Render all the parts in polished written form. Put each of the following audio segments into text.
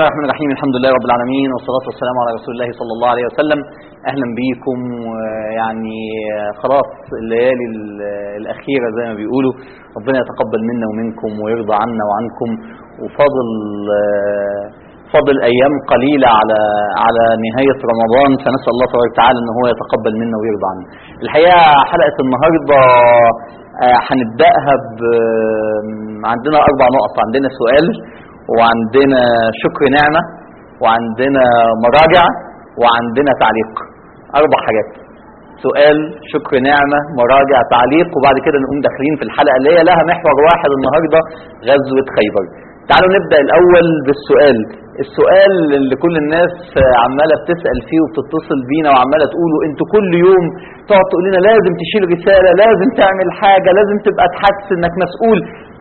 الله الرحمن الرحيم. الحمد لله رب العالمين، والصلاة والسلام على رسول الله صلى الله عليه وسلم. أهلا بيكم. يعني خلاص الليالي الأخيرة زي ما بيقولوا، ربنا يتقبل منا ومنكم ويرضى عنا وعنكم، وفاضل أيام قليلة على نهاية رمضان، فنسأل الله تبارك وتعالى أنه هو يتقبل منا ويرضى عنا. الحقيقة حلقة النهاردة هنبدأها عندنا 4 نقط. عندنا سؤال، وعندنا شكر نعمة، وعندنا مراجع، وعندنا تعليق. 4 حاجات: سؤال، شكر نعمة، مراجع، تعليق، وبعد كده نقوم داخلين في الحلقة اللي هي لها محور واحد النهاردة، غزوة خيبر. تعالوا نبدأ الأول بالسؤال. السؤال اللي كل الناس عمالة بتسأل فيه وبتتصل بينا وعمالة تقولوا انتوا كل يوم تقعد تقول لنا لازم تشيل رسالة، لازم تعمل حاجة، لازم تبقى تحس انك مسؤول.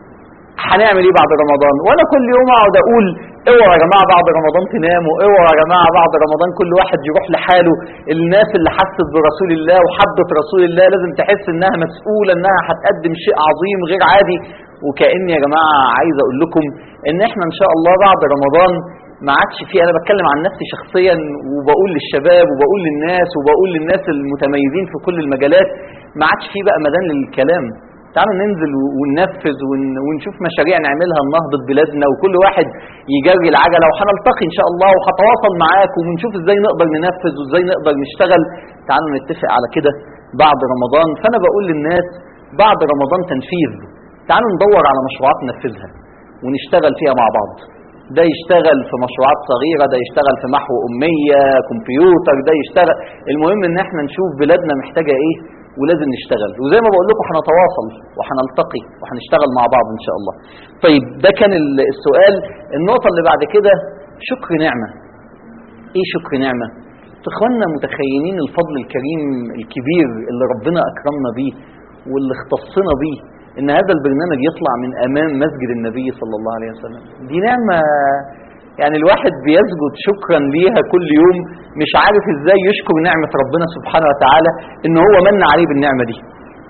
هنعمل ايه بعد رمضان؟ وانا كل يوم اقعد اقول اوعوا يا جماعه بعد رمضان تناموا، اوعوا يا جماعه بعد رمضان كل واحد يروح لحاله. الناس اللي حست برسول الله وحبت رسول الله لازم تحس انها مسؤوله، انها هتقدم شيء عظيم غير عادي. وكأني يا جماعه عايز اقول لكم ان احنا ان شاء الله بعد رمضان ما عادش فيه، انا بتكلم عن نفسي شخصيا وبقول للشباب وبقول للناس المتميزين في كل المجالات، ما عادش فيه بقى ميدان للكلام. تعالوا ننزل وننفذ ونشوف مشاريع نعملها لنهضة بلادنا، وكل واحد يجري العجلة، وهنلتقي إن شاء الله وهتواصل معاكم ونشوف إزاي نقدر ننفذ وإزاي نقدر نشتغل. تعالوا نتفق على كده بعد رمضان. فأنا بقول للناس بعد رمضان تنفيذ. تعالوا ندور على مشروعات ننفذها ونشتغل فيها مع بعض. ده يشتغل في مشروعات صغيرة، ده يشتغل في محو أمية، كمبيوتر، ده يشتغل. المهم إن احنا نشوف بلادنا محتاجة إيه ولازم نشتغل. وزي ما بقول لكم هنتواصل وهنلتقي وهنشتغل مع بعض ان شاء الله. طيب ده كان السؤال. النقطة اللي بعد كده شكر نعمة. ايه شكر نعمة؟ اخواننا متخيلين الفضل الكريم الكبير اللي ربنا اكرمنا بيه واللي اختصنا بيه ان هذا البرنامج يطلع من امام مسجد النبي صلى الله عليه وسلم؟ دي نعمة يعني الواحد بيسجد شكرا ليها كل يوم، مش عارف ازاي يشكر نعمة ربنا سبحانه وتعالى ان هو من عليه بالنعمة دي،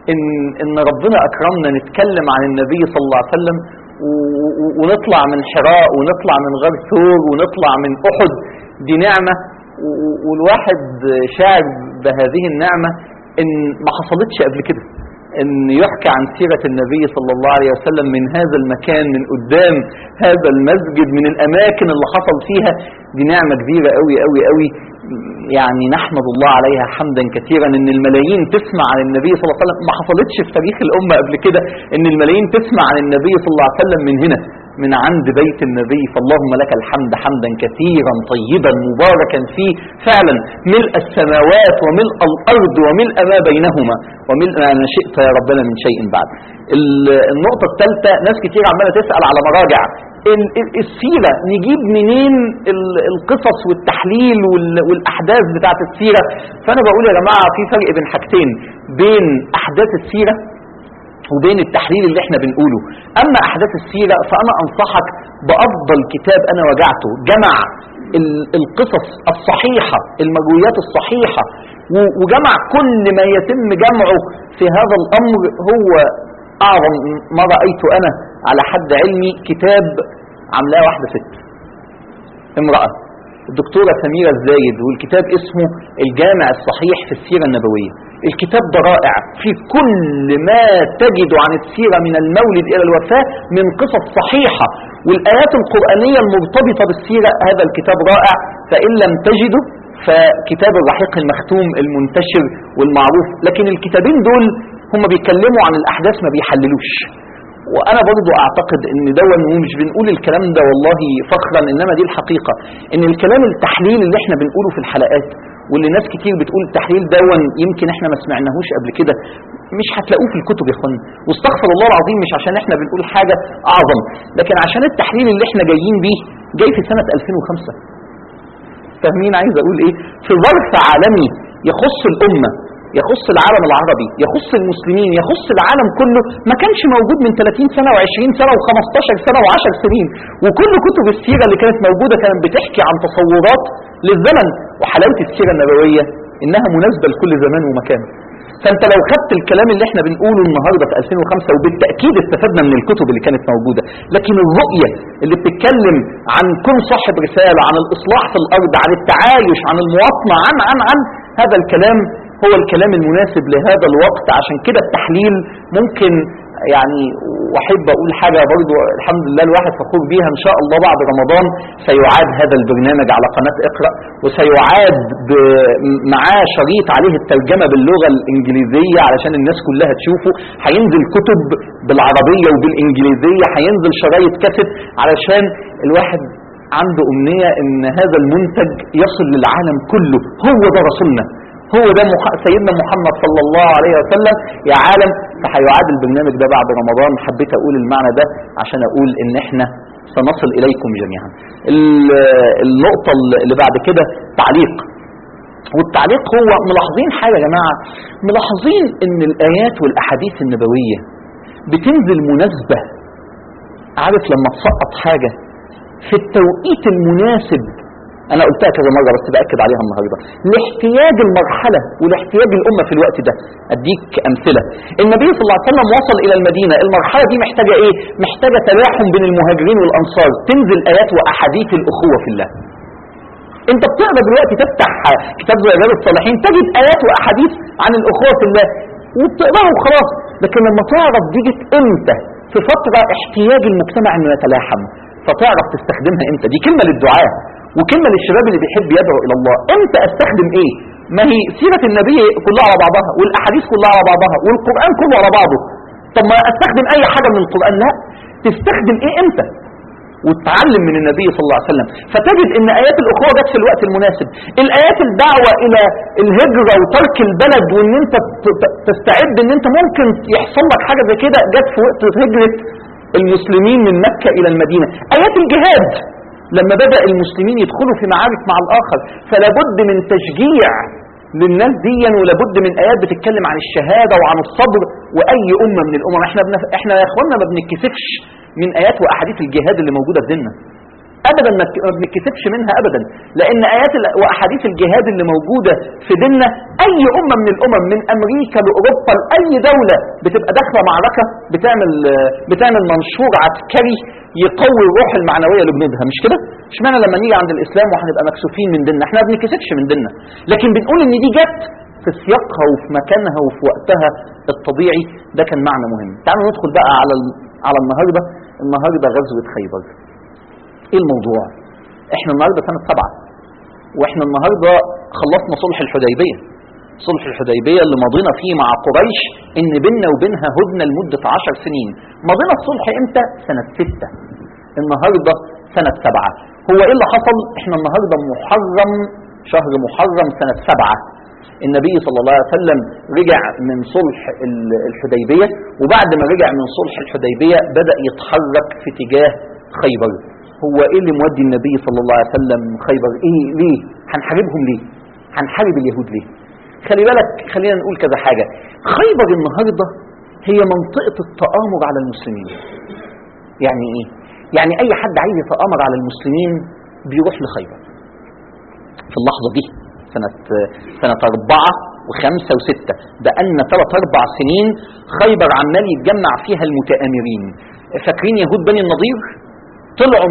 ان ربنا اكرمنا نتكلم عن النبي صلى الله عليه وسلم ونطلع من حراء ونطلع من غار ثور ونطلع من احد. دي نعمة، والواحد شاعر بهذه النعمة ان ما حصلتش قبل كده، ان يحكى عن سيرة النبي صلى الله عليه وسلم من هذا المكان، من قدام هذا المسجد، من الاماكن اللي حصل فيها. دي نعمة كبيرة قوي قوي قوي، يعني نحمد الله عليها حمدا كثيرا. ان الملايين تسمع عن النبي صلى الله عليه وسلم، ما حصلتش في تاريخ الامة قبل كده ان الملايين تسمع عن النبي صلى الله عليه وسلم من هنا، من عند بيت النبي. فاللهم لك الحمد حمدا كثيرا طيبا مباركا فيه، فعلا ملء السماوات وملء الارض وملء ما بينهما وملء ما شئت يا ربنا من شيء بعد. النقطة الثالثة، ناس كتير عمالة تسأل على مراجع السيرة، نجيب منين القصص والتحليل والأحداث بتاعت السيرة؟ فأنا بقول يا جماعة في فرق بين حاجتين، بين أحداث السيرة وبين التحليل اللي احنا بنقوله. أما أحداث السيرة فأنا أنصحك بأفضل كتاب أنا وجعته، جمع القصص الصحيحة، المرويات الصحيحة، وجمع كل ما يتم جمعه في هذا الأمر. هو أعظم ما رأيت أنا على حد علمي كتاب عملاه واحدة ست، امرأة، الدكتورة سميرة الزايد، والكتاب اسمه الجامع الصحيح في السيرة النبوية. الكتاب ده رائع في كل ما تجد عن السيرة من المولد إلى الوفاة من قصص صحيحة، والآيات القرآنية المرتبطة بالسيرة. هذا الكتاب رائع. فإن لم تجده فكتاب الرحيق المختوم المنتشر والمعروف. لكن الكتابين دول هم بيتكلموا عن الأحداث ما بيحللوش. وأنا برضو أعتقد إن دون، ومش بنقول الكلام ده والله فخرا، إنما دي الحقيقة، إن الكلام التحليل اللي احنا بنقوله في الحلقات واللي ناس كتير بتقول التحليل دون يمكن احنا ما سمعناهوش قبل كده، مش هتلاقوه في الكتب يا اخوانا. واستغفر الله العظيم، مش عشان احنا بنقول حاجة أعظم، لكن عشان التحليل اللي احنا جايين بيه جاي في سنة 2005. فاهمين عايز أقول إيه؟ في ظرف عالمي يخص الأمة، يخص العالم العربي، يخص المسلمين، يخص العالم كله، ما كانش موجود من 30 سنة و20 سنة و15 سنة و10 سنين. وكل كتب السيرة اللي كانت موجودة كانت بتحكي عن تصورات للزمن. وحلاوة السيرة النبوية إنها مناسبة لكل زمان ومكان. فانت لو خدت الكلام اللي احنا بنقوله النهارده في 2005 وبالتاكيد استفدنا من الكتب اللي كانت موجوده، لكن الرؤيه اللي بتتكلم عن كن صاحب رساله، عن الاصلاح في الارض، عن التعايش، عن المواطنه، عن هذا الكلام هو الكلام المناسب لهذا الوقت. عشان كده التحليل ممكن يعني، واحب اقول حاجه برضو الحمد لله الواحد فخور بيها، ان شاء الله بعد رمضان سيعاد هذا البرنامج على قناه اقرا، وسيعاد معاه شريط عليه الترجمه باللغه الانجليزيه علشان الناس كلها تشوفه، هينزل كتب بالعربيه وبالانجليزيه، هينزل شرايط كاسيت، علشان الواحد عنده امنيه ان هذا المنتج يصل للعالم كله. هو ده رسولنا، هو ده سيدنا محمد صلى الله عليه وسلم يا عالم. فهيعاد البرنامج ده بعد رمضان. حبيت اقول المعنى ده عشان اقول ان احنا سنصل اليكم جميعا. النقطة اللي بعد كده تعليق، والتعليق هو ملاحظين حاجة يا جماعة، ملاحظين ان الايات والاحاديث النبوية بتنزل مناسبة. عارف لما تسقط حاجة في التوقيت المناسب، انا قلتها كذا مره بس باكد عليها النهارده، لاحتياج المرحله ولاحتياج الامه في الوقت ده. اديك امثله. النبي صلى الله عليه وسلم وصل الى المدينه، المرحله دي محتاجه ايه؟ محتاجه تلاحم بين المهاجرين والانصار، تنزل ايات واحاديث الاخوه في الله. انت بتقرا دلوقتي تفتح كتاب زي رياض الصالحين تجد ايات واحاديث عن الاخوه في الله وبتقراها وخلاص، لكن لما تعرف دي جت امتى في فتره احتياج المجتمع انه يتلاحم، فتعرف تستخدمها امتى. دي كلمه للدعاء وكلمة للشباب اللي بيحب يدعو إلى الله. امتى استخدم ايه؟ ما هي سيرة النبي كلها على بعضها، والأحاديث كلها على بعضها، والقرآن كله على بعضه. طب ما استخدم أي حاجة من القرآن؟ لا، تستخدم ايه امتى وتتعلم من النبي صلى الله عليه وسلم. فتجد ان آيات الأخوة جت في الوقت المناسب. الآيات الدعوة إلى الهجرة وترك البلد وان انت تستعد ان انت ممكن يحصل لك حاجة زي كده جت في وقت هجرة المسلمين من مكة إلى المدينة. آيات الجهاد لما بدأ المسلمين يدخلوا في معارك مع الآخر، فلا بد من تشجيع للناس دي، ولا بد من آيات بتتكلم عن الشهادة وعن الصبر. وأي أمة من الأمم احنا يا اخوانا ما بنتكسفش من آيات وأحاديث الجهاد اللي موجودة في ديننا أبدا، ما بنتكسفش منها أبدا، لأن آيات وأحاديث الجهاد اللي موجودة في ديننا أي أمة من الأمم من أمريكا لأوروبا لأي دولة بتبقى داخلة معركة بتعمل منشور عسكري يقوي الروح المعنوية لجنودها، مش كده؟ مش معنى لما نيجي عند الإسلام وهنبقى مكسوفين من ديننا، احنا ما بنتكسفش من ديننا، لكن بنقول إن دي جت في سياقها وفي مكانها وفي وقتها الطبيعي. ده كان معنى مهم. تعالوا ندخل بقى على النهارده غزوة خيبر. ايه الموضوع؟ احنا النهارده سنة 7، واحنا النهارده خلصنا صلح الحديبية. صلح الحديبية اللي مضينا فيه مع قريش ان بيننا وبينها هدنة لمدة 10 سنين. مضينا الصلح امتى؟ سنة 6. النهارده سنة 7. هو ايه اللي حصل؟ احنا النهارده محرم، شهر محرم سنة 7. النبي صلى الله عليه وسلم رجع من صلح الحديبية، وبعد ما رجع من صلح الحديبية بدأ يتحرك في اتجاه خيبر. هو ايه اللي مودي النبي صلى الله عليه وسلم خيبر؟ ايه ليه؟ هنحاربهم ليه؟ هنحارب اليهود ليه؟ خلي بالك، خلينا نقول كذا حاجة. خيبر النهاردة هي منطقة التآمر على المسلمين. يعني ايه؟ يعني اي حد عايز يتآمر على المسلمين بيروح لخيبر. في اللحظة دي سنة 4 و5 و6 بقالنا 3-4 سنين خيبر عمال يتجمع فيها المتآمرين. فاكرين يهود بني النضير؟ طلعوا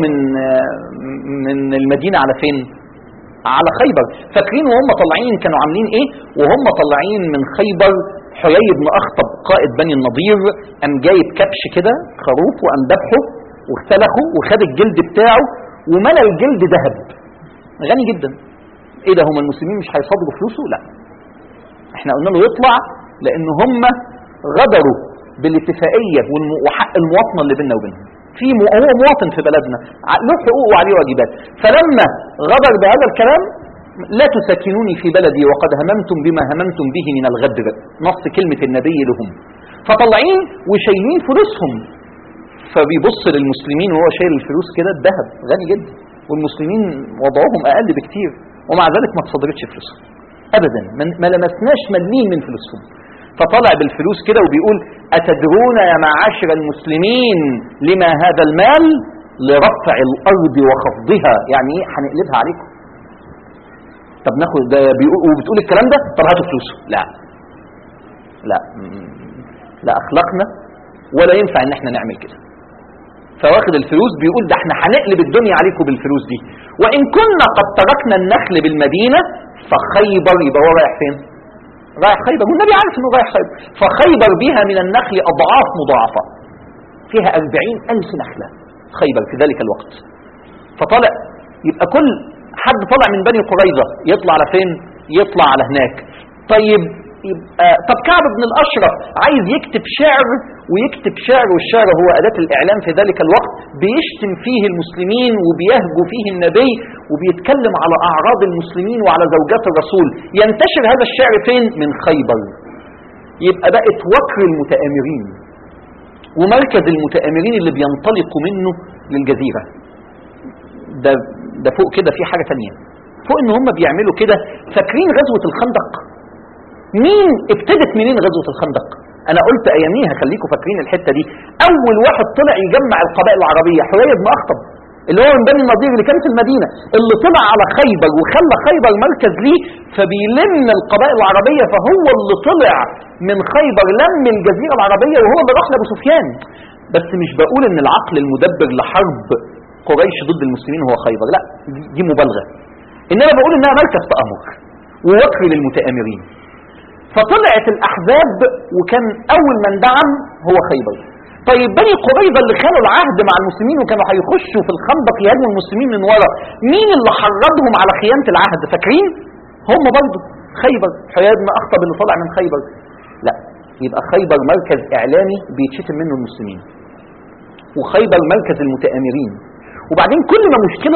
من المدينة على فين؟ على خيبر. فاكرين وهم طالعين كانوا عاملين ايه؟ وهم طالعين من خيبر حيي بن اخطب قائد بني النضير قام جايب كبش كده خروف وقام ذبحه واختلخه وخد الجلد بتاعه وملى الجلد ذهب. غني جدا. ايه ده، هم المسلمين مش هيصادروا فلوسه؟ لا، احنا قلنا له يطلع لان هم غدروا بالاتفاقية وحق المواطنة اللي بيننا وبينهم. هو مواطن في بلدنا له حقوق وعليه واجبات. فلما غدر بهذا الكلام لا تسكنوني في بلدي وقد هممتم بما هممتم به من الغدر، نص كلمة النبي لهم. فطلعين وشايلين فلوسهم، فبيبص للمسلمين وهو شايل الفلوس كده، الذهب غني جدا والمسلمين وضعهم اقل بكتير، ومع ذلك ما تصدرتش فلوسهم ابدا، ما لمسناش مليم من فلوسهم. فطلع بالفلوس كده وبيقول أتدرون يا معاشر المسلمين لما هذا المال؟ لرفع الأرض وخفضها. يعني ايه؟ هنقلبها عليكم. طب ناخد ده وبتقول الكلام ده؟ طب هاتوا فلوسه. لا، لا اخلاقنا ولا ينفع ان احنا نعمل كده. فواخد الفلوس بيقول ده احنا هنقلب الدنيا عليكم بالفلوس دي، وان كنا قد تركنا النخل بالمدينة فخيبر، يبقى هو رايح فين؟ رايح خيبر، والنبي عارف انه رايح خيبر. فخيبر بها من النخل اضعاف مضاعفة، فيها 40,000 نخلة خيبر في ذلك الوقت. فطلع يبقى كل حد طلع من بني قريظة يطلع على فين؟ يطلع على هناك. طيب يبقى طب كعب بن الأشرف عايز يكتب شعر، ويكتب شعر، والشعر هو أداة الإعلام في ذلك الوقت، بيشتم فيه المسلمين وبيهجو فيه النبي وبيتكلم على أعراض المسلمين وعلى زوجات الرسول. ينتشر هذا الشعر فين؟ من خيبر. يبقى بقت وكر المتآمرين ومركز المتآمرين اللي بينطلقوا منه للجزيرة. ده فوق كده في حاجة تانية، فوق ان هم بيعملوا كده. فاكرين غزوة الخندق؟ مين ابتدت منين غزوة الخندق؟ انا قلت اياميها خليكم فاكرين الحتة دي. اول واحد طلع يجمع القبائل العربية حوية بن اخطب، اللي هو من بني النضير اللي كان في المدينة، اللي طلع على خيبر وخلى خيبر مركز ليه، فبيلم القبائل العربية. فهو اللي طلع من خيبر لم الجزيرة العربية، وهو اللي راح لابو سفيان. بس مش بقول ان العقل المدبر لحرب قريش ضد المسلمين هو خيبر، لا دي مبالغة، انما بقول انها مركز تآمر ووكر للمتآمرين. فطلعت الاحزاب وكان اول من دعم هو خيبر. طيب بني قريظة اللي خانوا العهد مع المسلمين وكانوا هيخشوا في الخندق يهاجموا المسلمين من ورا، مين اللي حرضهم على خيانة العهد؟ فاكرين؟ هم برضه خيبر، حيي بن اخطب اللي طلع من خيبر. لا، يبقى خيبر مركز اعلامي بيتشتم منه المسلمين، وخيبر مركز المتآمرين. وبعدين كل ما مشكلة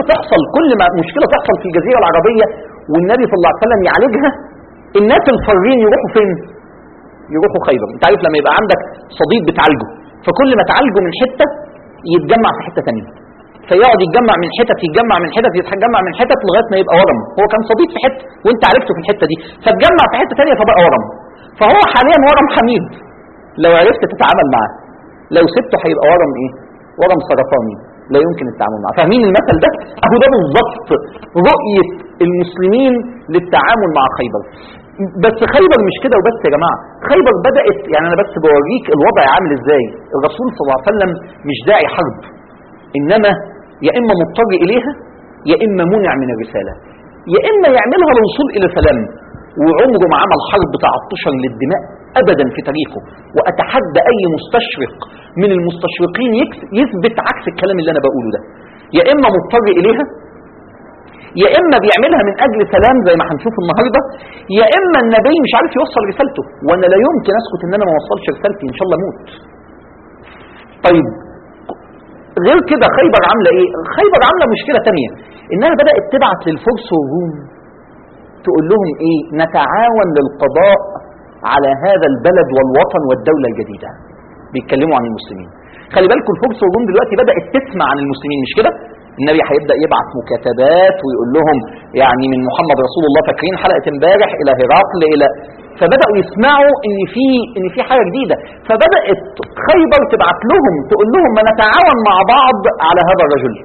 تحصل في الجزيرة العربية والنبي صلى الله عليه وسلم يعالجها، الناس الفارين يروحوا فين؟ يروحوا خيبر. انت عارف لما يبقى عندك صديق بتعالجه، فكل ما تعالجه من حتة يتجمع في حتة تانية، فيقعد يتجمع من حتت يتجمع من حتت لغاية ما يبقى ورم. هو كان صديق في حتة وانت عالجته في الحتة دي، فتجمع في حتة تانية فبقى ورم. فهو حاليا ورم حميد لو عرفت تتعامل معاه، لو سبته هيبقى ورم ايه؟ ورم سرطاني لا يمكن التعامل معه. فاهمين المثل ده؟ اهو ده بالظبط رؤية المسلمين للتعامل مع خيبر. بس خيبر مش كده وبس يا جماعة، خيبر بدأت، يعني انا بس بوريك الوضع عامل ازاي. الرسول صلى الله عليه وسلم مش داعي حرب، انما يا اما مضطر اليها يا اما منع من الرسالة، يا اما يعملها للوصول الى سلام. وعمره ما عمل حرب تعطشا للدماء ابدا في تاريخه. واتحدى اي مستشرق من المستشرقين يثبت عكس الكلام اللي انا بقوله ده. يا اما مضطر اليها، يا اما بيعملها من اجل سلام زي ما هنشوف النهارده، يا اما النبي مش عارف يوصل رسالته. وانا لا يمكن اسكت ان انا ما اوصلش رسالتي، ان شاء الله اموت. طيب غير كده خيبر عامله ايه؟ خيبر عامله مشكله تانية، انها بدات تبعت للفرس والروم تقول لهم ايه؟ نتعاون للقضاء على هذا البلد والوطن والدولة الجديدة. بيتكلموا عن المسلمين. خلي بالكم الفرس والروم دلوقتي بدأت تسمع عن المسلمين، مش كده؟ النبي هيبدأ يبعث مكاتبات ويقول لهم يعني من محمد رسول الله، فاكرين حلقة امبارح إلى هرقل إلى، فبدأوا يسمعوا إن في حاجة جديدة. فبدأت خيبر تبعت لهم تقول لهم ما نتعاون مع بعض على هذا الرجل.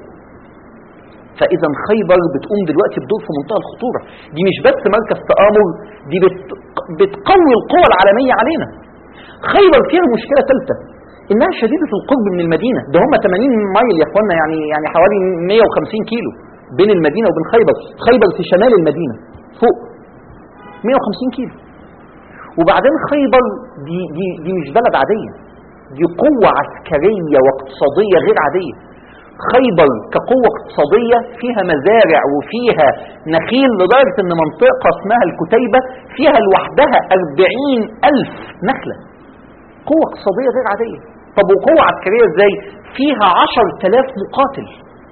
فإذا خيبر بتقوم دلوقتي بدور في منتهى الخطورة. دي مش بس مركز تآمر، دي بتقوي القوى العالمية علينا. خيبر فيها مشكلة ثالثة، إنها شديدة القرب من المدينة. ده هم 80 مايل يا إخوانا، يعني حوالي 150 كيلو بين المدينة وبين خيبر. خيبر في شمال المدينة فوق 150 كيلو. وبعدين خيبر دي مش بلد عادية، دي قوة عسكرية واقتصادية غير عادية. خيبر كقوة اقتصادية فيها مزارع وفيها نخيل، لدرجة ان منطقة اسمها الكتيبة فيها لوحدها 40,000 نخلة. قوة اقتصادية غير عادية. طب وقوة عسكرية ازاي؟ فيها 10,000 مقاتل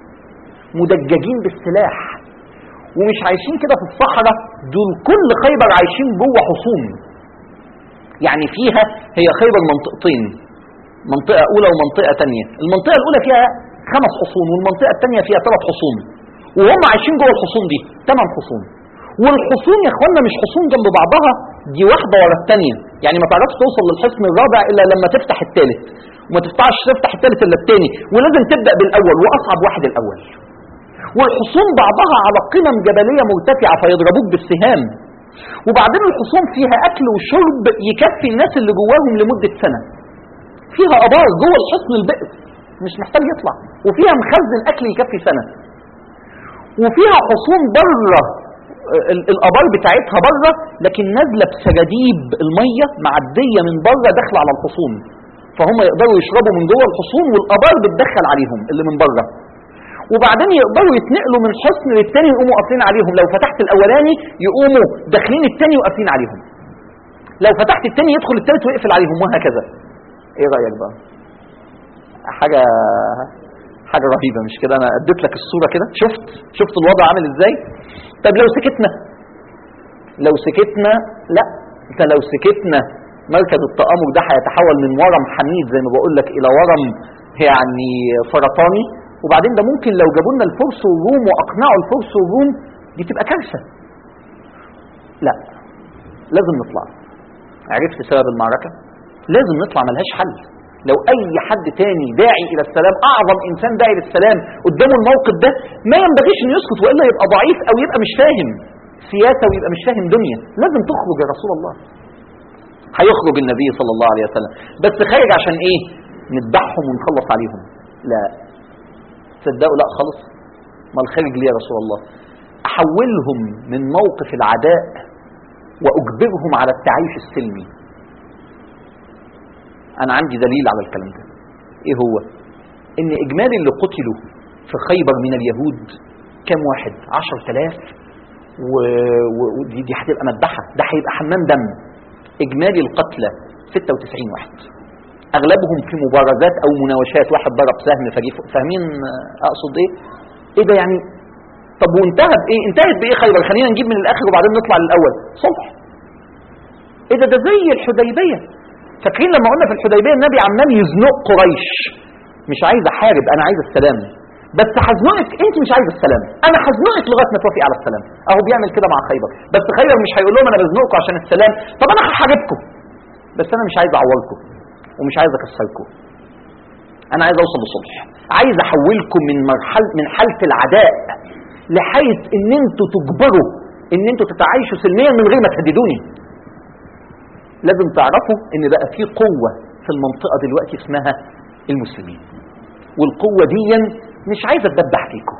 مدججين بالسلاح، ومش عايشين كده في الصحراء، دول كل خيبر عايشين جوه حصون. يعني فيها، هي خيبر منطقتين، منطقة أولى ومنطقة تانية. المنطقة الأولى فيها 5 حصون، والمنطقة التانية فيها 3 حصون، وهم عايشين جوه الحصون دي 8 حصون. والحصون يا اخوانا مش حصون جنب بعضها، دي واحدة ورا التانية. يعني ما تعرفش توصل للحصن الرابع إلا لما تفتح الثالث، وما تفتحش تفتح الثالث إلا الثاني، ولازم تبدأ بالأول، وأصعب واحد الأول. والحصون بعضها على قمم جبلية مرتفعة فيضربوك بالسهام. وبعدين الحصون فيها اكل وشرب يكفي الناس اللي جواهم لمده سنه. فيها ابار جوه الحصن البئر مش محتاج يطلع، وفيها مخزن اكل يكفي سنه، وفيها حصون بره الابار بتاعتها بره، لكن نازله بسراديب الميه معديه من بره داخله على الحصون، فهم يقدروا يشربوا من جوه الحصون والابار بتدخل عليهم اللي من بره. وبعدين يقدروا يتنقلوا من حصن للتاني يقوموا قافلين عليهم، لو فتحت الاولاني يقوموا داخلين التاني وقافلين عليهم، لو فتحت التاني يدخل التالت ويقفل عليهم، وهكذا. ايه رايك بقى؟ حاجه رهيبه مش كده؟ انا اديت لك الصوره كده، شفت الوضع عامل ازاي؟ طب لو سكتنا لا، انت لو سكتنا مركز التآمر ده هيتحول من ورم حميد زي ما بقول لك الى ورم يعني سرطاني. وبعدين ده ممكن لو جابوا لنا الفرس والروم واقنعوا الفرس والروم دي تبقى كارثه. لا، لازم نطلع. عرفت سبب المعركه؟ لازم نطلع، ملهاش حل. لو اي حد تاني داعي الى السلام، اعظم انسان داعي للسلام قدامه الموقف ده، ما ينبغيش انه يسكت، والا يبقى ضعيف او يبقى مش فاهم سياسه ويبقى مش فاهم دنيا. لازم تخرج يا رسول الله. هيخرج النبي صلى الله عليه وسلم، بس خارج عشان ايه؟ نذبحهم ونخلص عليهم؟ لا، تصدقوا لا خالص. ما الخارج ليه يا رسول الله؟ احولهم من موقف العداء واجبرهم على التعايش السلمي. انا عندي دليل على الكلام ده. ايه هو؟ ان اجمالي اللي قتلوا في خيبر من اليهود كام واحد؟ 10,000. ودي هتبقى مذبحه، ده هيبقى حمام دم. اجمالي القتلى 96 واحد، اغلبهم في مبارزات او مناوشات، واحد ضرب سهم فجي. فاهمين اقصد ايه؟ ايه ده يعني؟ طب وانتهت بايه؟ انتهت بايه خيبر؟ خلينا نجيب من الاخر وبعدين نطلع للاول. صلح. ايه ده زي الحديبيه. فاكرين لما قلنا في الحديبيه النبي عمال يزنق قريش، مش عايز احارب، انا عايز السلام، بس هزنقك انت مش عايز السلام، انا هزنقك لغايه ما توافقي على السلام. اهو بيعمل كده مع خيبر، بس خيبر مش هيقول لهم انا بزنقكم عشان السلام، طب انا هحاربكم بس انا مش عايز اعوركم ومش عايز اكسركم، انا عايز اوصل لصلح، عايز احولكم من حاله العداء لحيث ان انتوا تجبروا ان انتوا تتعايشوا سلميا من غير ما تهددوني. لازم تعرفوا ان بقى في قوه في المنطقه دلوقتي اسمها المسلمين، والقوه دي مش عايزه تدبح فيكم،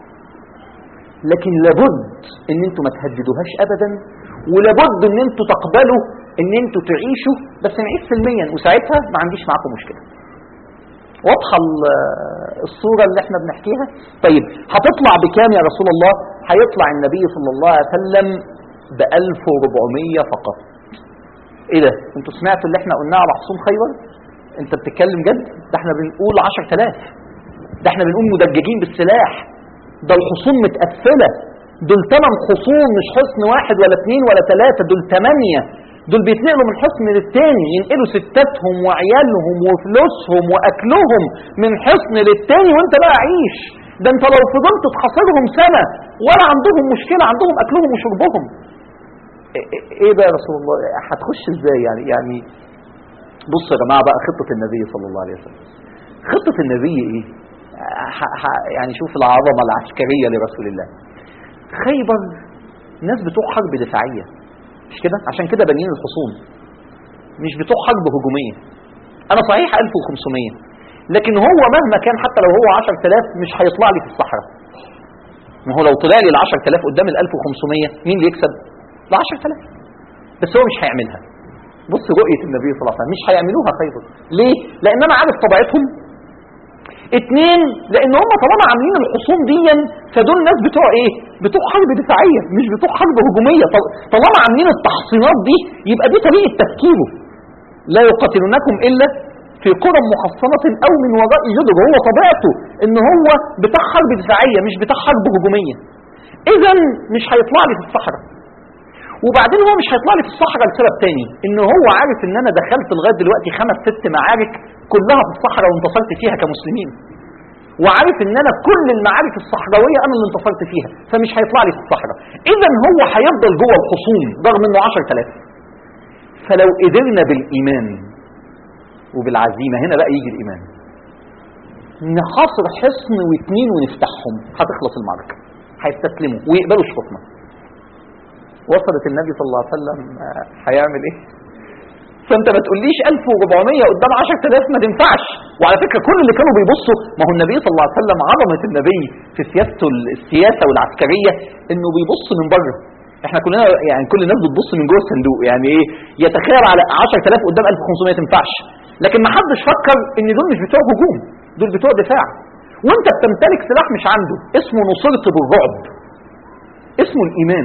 لكن لابد ان انتوا ما تهددوهاش ابدا، ولابد ان انتوا تقبلوا ان انتوا تعيشوا، بس نعيش سلميا، وساعتها ما عنديش معاكم مشكله. واضحه الصوره اللي احنا بنحكيها؟ طيب هتطلع بكام يا رسول الله؟ هيطلع النبي صلى الله عليه وسلم ب 1400 فقط. ايه ده؟ انتوا سمعتوا اللي احنا قلناه على حصون خيبر؟ انت بتتكلم جد؟ ده احنا بنقول 10,000، ده احنا بنقول مدججين بالسلاح، ده الحصون متقفله، دول 8 حصون، مش حصن واحد ولا 2 ولا 3، دول 8، دول بيتنقلوا من حصن للتاني، ينقلوا ستاتهم وعيالهم وفلوسهم واكلهم من حصن للتاني، وانت بقى عيش. ده انت لو فضلت تحاصرهم سنه ولا عندهم مشكله، عندهم اكلهم وشربهم. ايه بقى يا رسول الله؟ هتخش ازاي يعني بصوا يا جماعه بقى خطه النبي صلى الله عليه وسلم. خطه النبي ايه؟ يعني شوف العظمه العسكريه لرسول الله. خيبر ناس بتوع حرب دفاعيه، مش كده؟ عشان كده بانيين الحصون، مش بتوع حرب هجوميه. انا صحيح 1500، لكن هو مهما كان حتى لو هو 10,000 مش هيطلع لي في الصحراء. ما هو لو طلع لي ال 10,000 قدام ال 1500 مين اللي يكسب؟ ال 10,000. بس هو مش هيعملها. بص رؤيه النبي صلى الله عليه وسلم، مش هيعملوها خيبر. ليه؟ لان انا عارف طبيعتهم. 2، لان هم طالما عاملين الحصون دي فدول ناس بتوع ايه؟ بتوع حرب دفاعيه، مش بتوع حرب هجوميه. طالما عاملين التحصينات دي يبقى دي طريقه تفكيره. لا يقاتلونكم الا في قرى محصنه او من وراء جدر. هو طبيعته ان هو بتاع حرب دفاعيه مش بتاع حرب هجوميه. اذا مش هيطلع لي في الصحراء. وبعدين هو مش هيطلع لي في الصحراء لسبب تاني، ان هو عارف ان انا دخلت لغايه دلوقتي 5-6 معارك كلها في الصحراء وانتصرت فيها كمسلمين، وعارف ان انا كل المعارك الصحراويه انا اللي انتصرت فيها، فمش هيطلع لي في الصحراء. اذا هو هيفضل جوه الحصون رغم انه 10,000. فلو قدرنا بالايمان وبالعزيمه، هنا بقى يجي الايمان، نحاصر حصن و2 ونفتحهم، هتخلص المعركه، هيستسلموا ويقبلوا شروطنا. وصلت النبي صلى الله عليه وسلم هيعمل ايه؟ فانت ما تقوليش 1400 قدام 10,000 ما تنفعش. وعلى فكره كل اللي كانوا بيبصوا، ما هو النبي صلى الله عليه وسلم عظمه النبي في سياسته السياسه والعسكريه انه بيبص من بره. احنا كلنا يعني كل الناس بتبص من جوه الصندوق، يعني ايه؟ يتخيل على 10,000 قدام 1500 تنفعش. لكن ما حدش فكر ان دول مش بتوع هجوم، دول بتوع دفاع. وانت بتمتلك سلاح مش عنده، اسمه نصرت بالرعب، اسمه الايمان.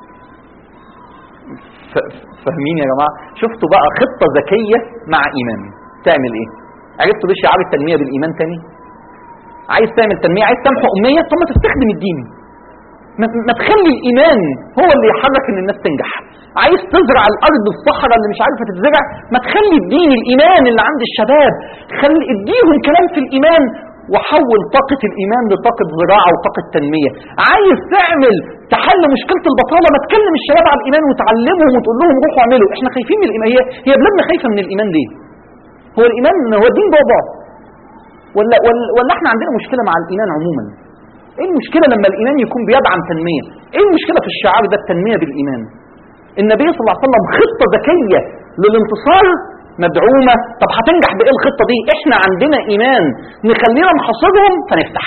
فاهمين يا جماعه؟ شفتوا بقى خطه ذكيه مع ايمان تعمل ايه؟ عرفتوا ليه شعار التنميه بالايمان تاني؟ عايز تعمل تنميه، عايز تمحو اميه، طب ما تستخدم الدين. ما تخلي الايمان هو اللي يحرك ان الناس تنجح. عايز تزرع الارض الصحراء اللي مش عارفه تتزرع، ما تخلي الدين الايمان اللي عند الشباب، خلي اديهم كلام في الايمان وحول طاقة الإيمان لطاقة زراعة وطاقة تنمية. عايز تعمل تحل مشكلة البطالة، ما تكلم الشباب على الإيمان وتعلمهم وتقول لهم روحوا اعملوا. احنا خايفين من الإيمان، هي بلادنا خايفة من الإيمان ليه؟ هو الإيمان هو الدين بابا ولا احنا عندنا مشكلة مع الإيمان عموما؟ ايه المشكلة لما الإيمان يكون بيدعم تنمية؟ ايه المشكلة في الشعار ده التنمية بالإيمان؟ النبي صلى الله عليه وسلم خطة ذكية للانتصار مدعومة. طب هتنجح بايه الخطة دي؟ احنا عندنا ايمان نخلينا نحاصرهم فنفتح،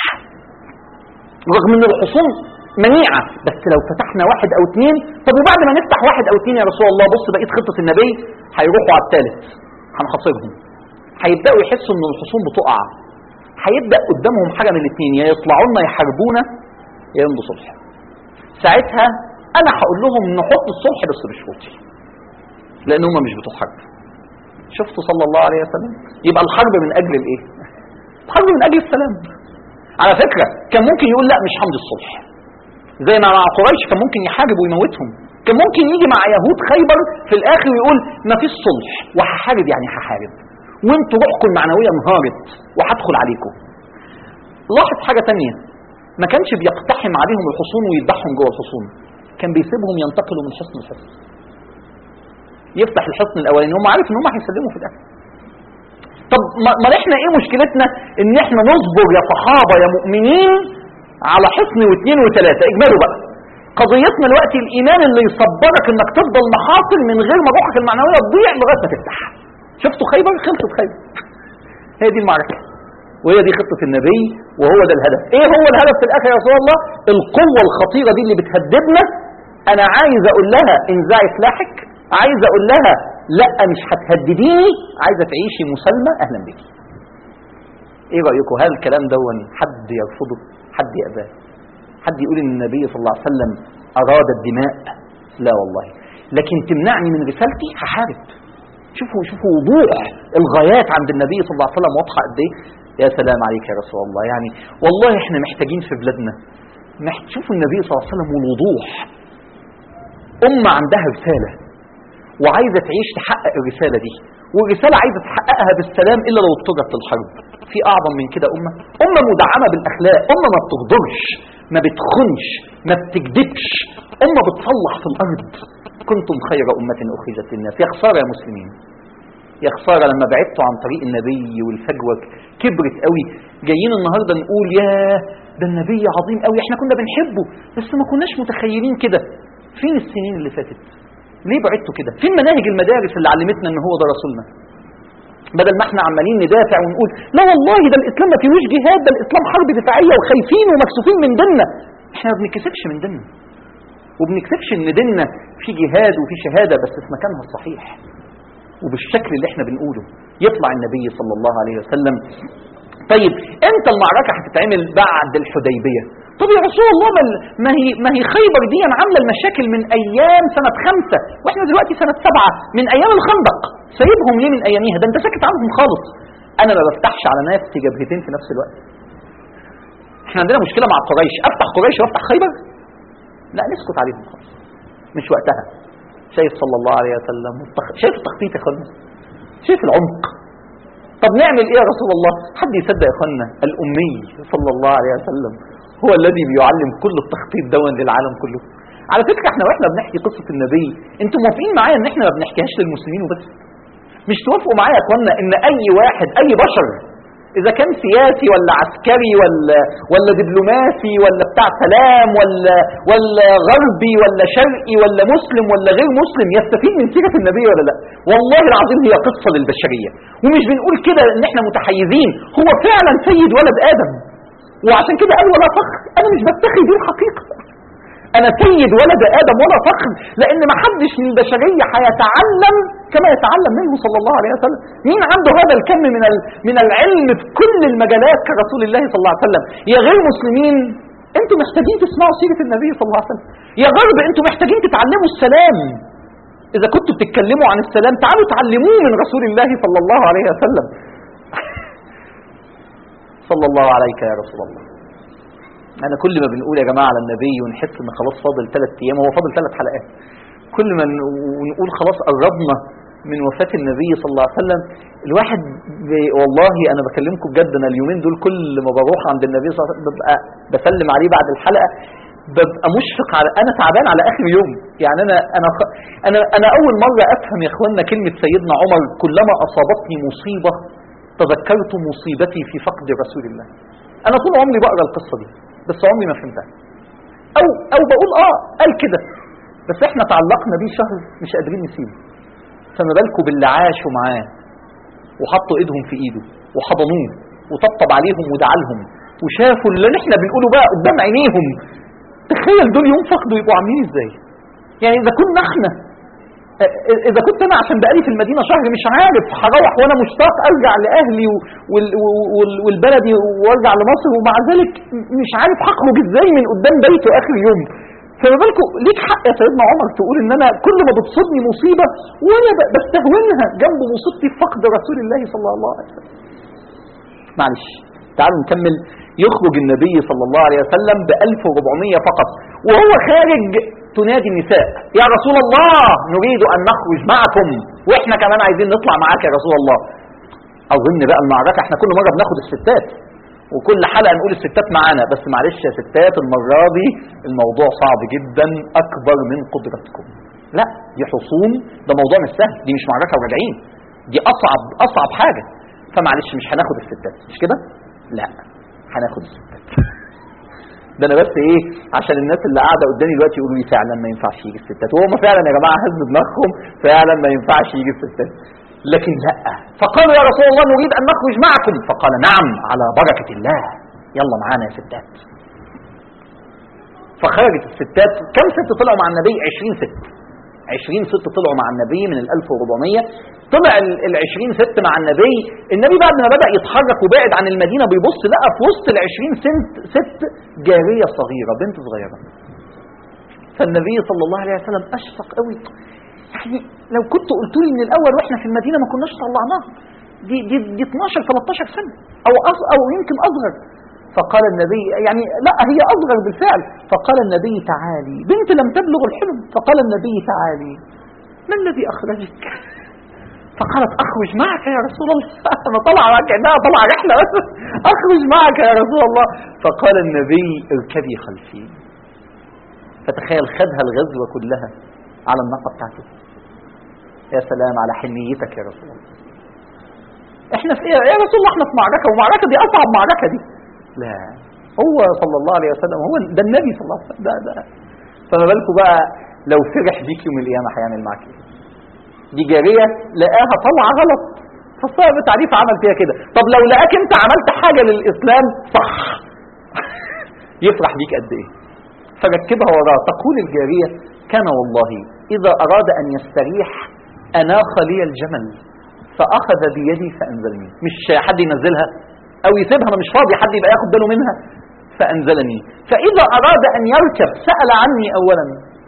رغم ان الحصون منيعة، بس لو فتحنا واحد او اتنين. طب وبعد ما نفتح واحد او اتنين يا رسول الله، بص بقيت خطة النبي، هيروحوا على الثالث هنحاصرهم، هيبدأوا يحسوا ان الحصون بتقع، هيبدأ قدامهم حاجة من الاتنين، يا يطلعوا لنا يحاربونا يا يمضوا صلح. ساعتها انا هقول لهم نحط الصلح بس بشروطي، لان هم مش بتوع حرب. شفتوا صلى الله عليه وسلم؟ يبقى الحرب من اجل الايه؟ الحرب من اجل السلام. على فكرة كان ممكن يقول لا مش همضي الصلح، زي ما مع قريش كان ممكن يحارب ويموتهم. كان ممكن يجي مع يهود خيبر في الاخر ويقول ما فيش صلح وهحارب، يعني هحارب وانتوا روحكم المعنوية انهارت وهدخل عليكم. لاحظ حاجة تانية، ما كانش بيقتحم عليهم الحصون ويذبحهم جوه الحصون، كان بيسيبهم ينتقلوا من حصن لحصن. يفتح الحصن الاولاني هم عارف ان هم هيسلموا في الاخر. طب ما احنا ايه مشكلتنا ان احنا نصبر يا صحابه يا مؤمنين على حصن واثنين وثلاثه؟ اجملوا بقى قضيتنا دلوقتي الايمان اللي يصبرك انك تفضل محاصر من غير ما روحك المعنويه تضيع لغايه ما تفتح. شفتوا خيبر؟ خلصت خيبر. هي دي المعركه وهي دي خطه النبي وهو ده الهدف. ايه هو الهدف في الاخر يا رسول الله؟ القوه الخطيره دي اللي بتهددنا، انا عايز اقول لها انزعي سلاحك، عايز اقول لها لا مش هتهدديني، عايزه تعيشي مسالمه، اهلا بيكي. ايه رايكم؟ هل الكلام دون حد يرفضه؟ حد يأباه؟ حد يقول ان النبي صلى الله عليه وسلم اراد الدماء؟ لا والله. لكن تمنعني من رسالتي؟ هحارب. شوفوا وضوح الغايات عند النبي صلى الله عليه وسلم واضحه قد ايه. يا سلام عليك يا رسول الله. يعني والله احنا محتاجين في بلادنا شوفوا النبي صلى الله عليه وسلم والوضوح. امه عندها رساله وعايزة تعيش تحقق الرسالة دي، والرسالة عايزة تحققها بالسلام إلا لو اضطرت للحرب. في أعظم من كده؟ أمة مدعمة بالأخلاق، أمة ما بتغدرش، ما بتخنش، ما بتكذبش، أمة بتصلح في الأرض. كنتم خير أمة أخرجت للناس. يا خسارة يا مسلمين، يا خسارة لما بعدتوا عن طريق النبي والفجوة كبرت قوي. جايين النهاردة نقول يا ده النبي عظيم قوي، احنا كنا بنحبه بس ما كناش متخيلين كده. فين السنين اللي فاتت؟ ليه بعدتوا كده؟ فين مناهج المدارس اللي علمتنا ان هو ده رسولنا؟ بدل ما احنا عمالين ندافع ونقول لا والله ده الاسلام ما فيهوش جهاد، ده الاسلام حرب دفاعيه وخايفين ومكسوفين من ديننا. احنا ما بنكسفش من ديننا، وبنكسفش ان ديننا في جهاد وفي شهاده بس في مكانها الصحيح وبالشكل اللي احنا بنقوله. يطلع النبي صلى الله عليه وسلم. طيب امتى المعركه هتتعمل؟ بعد الحديبيه. طب يا رسول الله ما هي خيبر دي عامله المشاكل من ايام سنه 5 واحنا دلوقتي سنه 7، من ايام الخندق. سايبهم ليه من اياميها؟ ده انت ساكت عنهم خالص. انا ما بفتحش على ناس في جبهتين في نفس الوقت. احنا عندنا مشكله مع قريش، افتح قريش وافتح خيبر؟ لا نسكت عليهم خالص، مش وقتها. شايف صلى الله عليه وسلم شايف التخطيط يا اخوانا، شايف العمق. طب نعمل ايه يا رسول الله؟ حد يصدق يا اخوانا؟ الامي صلى الله عليه وسلم هو الذي بيعلم كل التخطيط دون للعالم كله. على فكره احنا واحنا بنحكي قصه النبي، انتم موافقين معايا ان احنا ما بنحكيهاش للمسلمين وبس؟ مش توافقوا معايا يا اخوانا ان اي واحد اي بشر إذا كان سياسي ولا عسكري ولا دبلوماسي ولا بتاع سلام ولا غربي ولا شرقي ولا مسلم ولا غير مسلم يستفيد من سيرة النبي ولا لا؟ والله العظيم هي قصة للبشرية، ومش بنقول كده إن إحنا متحيزين، هو فعلا سيد ولد آدم، وعشان كده قال ولا فخر. أنا مش بفتخر دي الحقيقة، أنا سيد ولد آدم ولا فخر، لأن ما حدش من البشرية هيتعلم كما يتعلم منه صلى الله عليه وسلم. مين عنده هذا الكم من العلم في كل المجالات كرسول الله صلى الله عليه وسلم؟ يا غير مسلمين أنتم محتاجين تسمعوا سيرة النبي صلى الله عليه وسلم، يا غرب أنتم محتاجين تتعلموا السلام. إذا كنتوا بتتكلموا عن السلام تعالوا تعلموه من رسول الله صلى الله عليه وسلم. صلى الله عليك يا رسول الله. أنا كل ما بنقول يا جماعة على النبي ونحس إن خلاص فاضل 3 أيام، هو فاضل 3 حلقات، كل ما نقول خلاص قربنا من وفاة النبي صلى الله عليه وسلم، الواحد والله أنا بكلمكم بجد، أنا اليومين دول كل ما بروح عند النبي صلى الله عليه وسلم ببقى بسلم عليه بعد الحلقة، ببقى مشفق على، أنا تعبان على آخر يوم. يعني أنا أول مرة أفهم يا إخواننا كلمة سيدنا عمر: كلما أصابتني مصيبة تذكرت مصيبتي في فقد رسول الله. أنا طول عمري بقرأ القصة دي بس عمري ما فهمتها، أو بقول قال كده، بس إحنا تعلقنا بيه شهر مش قادرين نسيبه. فما بالكم باللي عاشوا معاه وحطوا إيدهم في إيده وحضنوه وطبطب عليهم ودعالهم وشافوا اللي إحنا بنقوله بقى قدام عينيهم. تخيل دول يوم فقدوا يبقوا عاملين إزاي؟ يعني إذا كنا إحنا، إذا كنت أنا عشان بقالي في المدينة شهر مش عارف هروح وأنا مشتاق أرجع لأهلي والبلدي وأرجع لمصر، ومع ذلك مش عارف هخرج إزاي من قدام بيته آخر يوم، فما بالكم ليك حق يا سيدنا عمر تقول إن أنا كل ما بتصيبني مصيبة وأنا بستهونها جنب مصيبتي فقد رسول الله صلى الله عليه وسلم. معلش تعالوا نكمل. يخرج النبي صلى الله عليه وسلم ب1400 فقط، وهو خارج تنادي النساء: يا رسول الله نريد أن نخرج معكم، وإحنا كمان عايزين نطلع معاك يا رسول الله. أظن بقى المعركة، إحنا كل مرة بناخد الستات وكل حلقة نقول الستات معانا، بس معلش يا ستات المرة دي الموضوع صعب جدا، أكبر من قدرتكم. لا دي حصون، ده موضوع مش سهل، دي مش معركة وراجعين، دي أصعب حاجة. فمعلش مش هناخد الستات، مش كده؟ لا هناخد الستات. ده انا بس عشان الناس اللي قاعده قدامي دلوقتي يقولوا لي فعلا ما ينفعش يجي الستات، وهم فعلا يا جماعه هز دماغهم، فعلا ما ينفعش يجي الستات. لكن لا، فقالوا يا رسول الله نريد ان نخرج معكم، فقال نعم على بركه الله، يلا معانا يا ستات. فخرجت الستات. كم ست طلعوا مع النبي؟ 20 ست. 20 ست طلعوا مع النبي من 1400. طلع ال20 ست مع النبي. النبي بعد ما بدأ يتحرك وبعد عن المدينة بيبص لقى في وسط ال20 ست جارية صغيرة، بنت صغيرة. فالنبي صلى الله عليه وسلم أشفق قوي، يعني لو كنت قلت لي من الأول وإحنا في المدينة ما كناش طلعناها، دي 12-13 سنة أو يمكن أصغر. فقال النبي يعني لا هي أصغر بالفعل. فقال النبي تعالي، بنت لم تبلغ الحلم. فقال النبي تعالي، ما الذي أخرجك؟ فقالت أخرج معك يا رسول الله. أنا طلع معك إنها طلع رحلة بس، أخرج معك يا رسول الله. فقال النبي اركبي خلفي. فتخيل خدها الغزوة كلها على الناقة بتاعته. يا سلام على حنيتك يا رسول الله. احنا في ايه يا رسول الله؟ احنا في معركة، ومعركة دي أصعب معركة دي. لا هو صلى الله عليه وسلم هو ده النبي صلى الله عليه وسلم ده. فما بالكم بقى لو فرح بيك يوم القيامة هيعمل معاك ايه؟ دي جارية لقاها طلعة غلط فالصائب تعريف عمل فيها كده. طب لو لقاك انت عملت حاجة للإسلام صح يفرح بيك قد ايه؟ فركبها وراه. تقول الجارية: كان والله إذا أراد أن يستريح أناخ لي الجمل فأخذ بيدي فأنزلني. مش حد ينزلها أو يسيبها، أنا مش فاضي حد يبقى ياخد باله منها، فأنزلني. فإذا أراد أن يركب سأل عني أولا.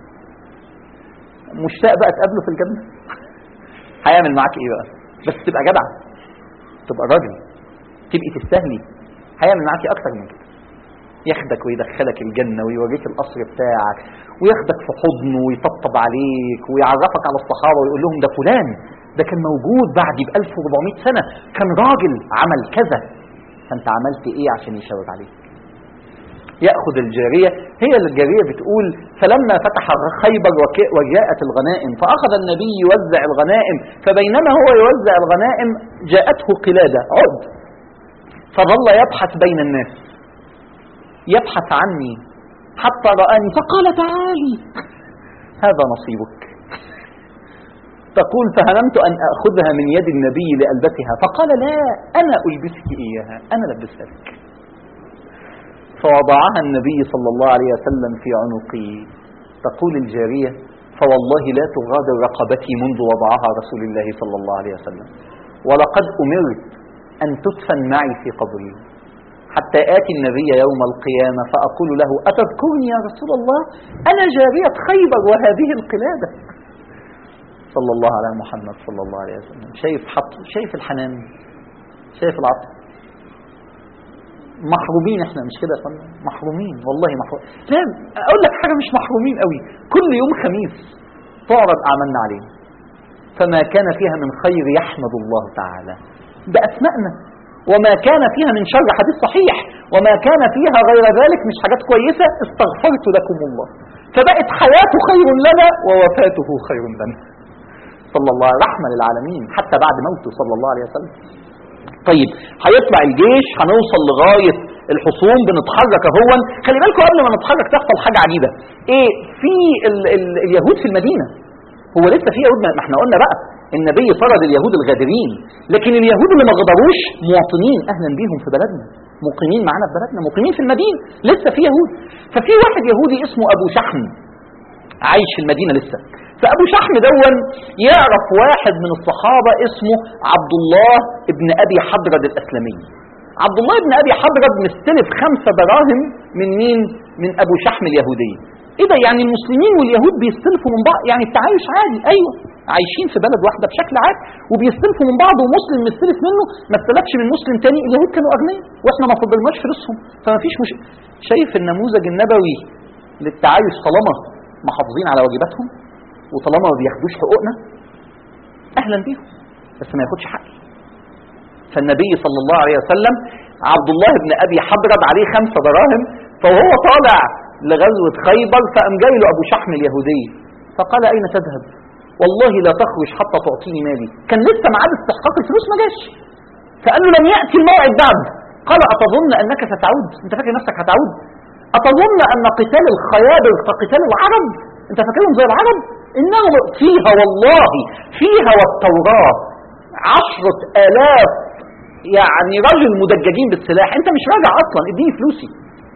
مشتاق بقى تقابله في الجنة؟ هيعمل معاك إيه بقى؟ بس تبقى جدع، تبقى راجل، تبقي تستاهلي. هيعمل معاك أكتر من كده، ياخدك ويدخلك الجنة ويوريك القصر بتاعك وياخدك في حضنه ويطبطب عليك ويعرفك على الصحابة ويقول لهم ده فلان ده كان موجود بعدي ب1400 سنة، كان راجل عمل كذا، فانت عملت ايه عشان يشاور عليك؟ يأخذ الجارية. هي الجارية بتقول: فلما فتح خيبر وجاءت الغنائم فأخذ النبي يوزع الغنائم، فبينما هو يوزع الغنائم جاءته قلادة عقد فظل يبحث بين الناس، يبحث عني حتى رآني فقال تعالي هذا نصيبك. تقول فهممت أن أخذها من يد النبي لألبسها، فقال لا أنا ألبسك إياها، أنا لبسها لك. فوضعها النبي صلى الله عليه وسلم في عنقي. تقول الجارية فوالله لا تغادر رقبتي منذ وضعها رسول الله صلى الله عليه وسلم، ولقد أمرت أن تدفن معي في قبري حتى آتي النبي يوم القيامة فأقول له أتذكرني يا رسول الله؟ أنا جارية خيبر وهذه القلادة. صلى الله على محمد صلى الله عليه وسلم. شايف الحنان، شايف العطف. محرومين احنا، مش كده يا فندم؟ محرومين والله، محرومين. لا اقول لك حاجه، مش محرومين قوي. كل يوم خميس تعرض اعمالنا علينا، فما كان فيها من خير يحمد الله تعالى باسمائنا، وما كان فيها من شر، حديث صحيح، وما كان فيها غير ذلك مش حاجات كويسه استغفرت لكم الله، فبقت حياته خير لنا ووفاته خير لنا صلى الله، رحمه للعالمين حتى بعد موته صلى الله عليه وسلم. طيب هيطلع الجيش، هنوصل لغايه الحصون، بنتحرك اهو. خلي بالكم قبل ما نتحرك تحصل حاجه عجيبه. ايه في اليهود في المدينه؟ هو لسه في يهود؟ ما احنا قلنا بقى النبي طرد اليهود الغادرين، لكن اليهود اللي ما غدروش مواطنين، اهلا بيهم في بلدنا، مقيمين معانا في بلدنا، مقيمين في المدينه، لسه في يهود. ففي واحد يهودي اسمه ابو شحم عايش في المدينه لسه. فابو شحم دون يعرف واحد من الصحابه اسمه عبد الله ابن ابي حضرد الاسلمي. عبد الله ابن ابي حضرد مستلف 5 دراهم من مين؟ من ابو شحم اليهودي. ايه ده؟ يعني المسلمين واليهود بيستلفوا من بعض، يعني التعايش عادي. ايوه عايشين في بلد واحده بشكل عادي وبيستلفوا من بعض، ومسلم مستلف منه ما استلفش من مسلم تاني. اليهود كانوا اغنياء واحنا ما فضلناش فلوسهم، فما فيش شايف النموذج النبوي للتعايش طالما محافظين على واجباتهم وطالما ما بياخدوش حقوقنا اهلا بيهم، بس ما ياخدش حقي. فالنبي صلى الله عليه وسلم عبد الله بن ابي حضرد عليه 5 دراهم، فهو طالع لغزوه خيبر فقام جاي له ابو شحم اليهودي فقال اين تذهب؟ والله لا تخرج حتى تعطيني مالي. كان لسه ميعاد استحقاق الفلوس ما جاش، فقال له لم ياتي الموعد بعد. قال اتظن انك ستعود؟ انت فاكر نفسك هتعود؟ أتظن أن قتال الخيابر كقتال العرب؟ أنت فاكرهم زي العرب؟ إنه فيها والله فيها والتوراة 10,000 يعني رجل مدججين بالسلاح، أنت مش راجع أصلا، اديني فلوسي.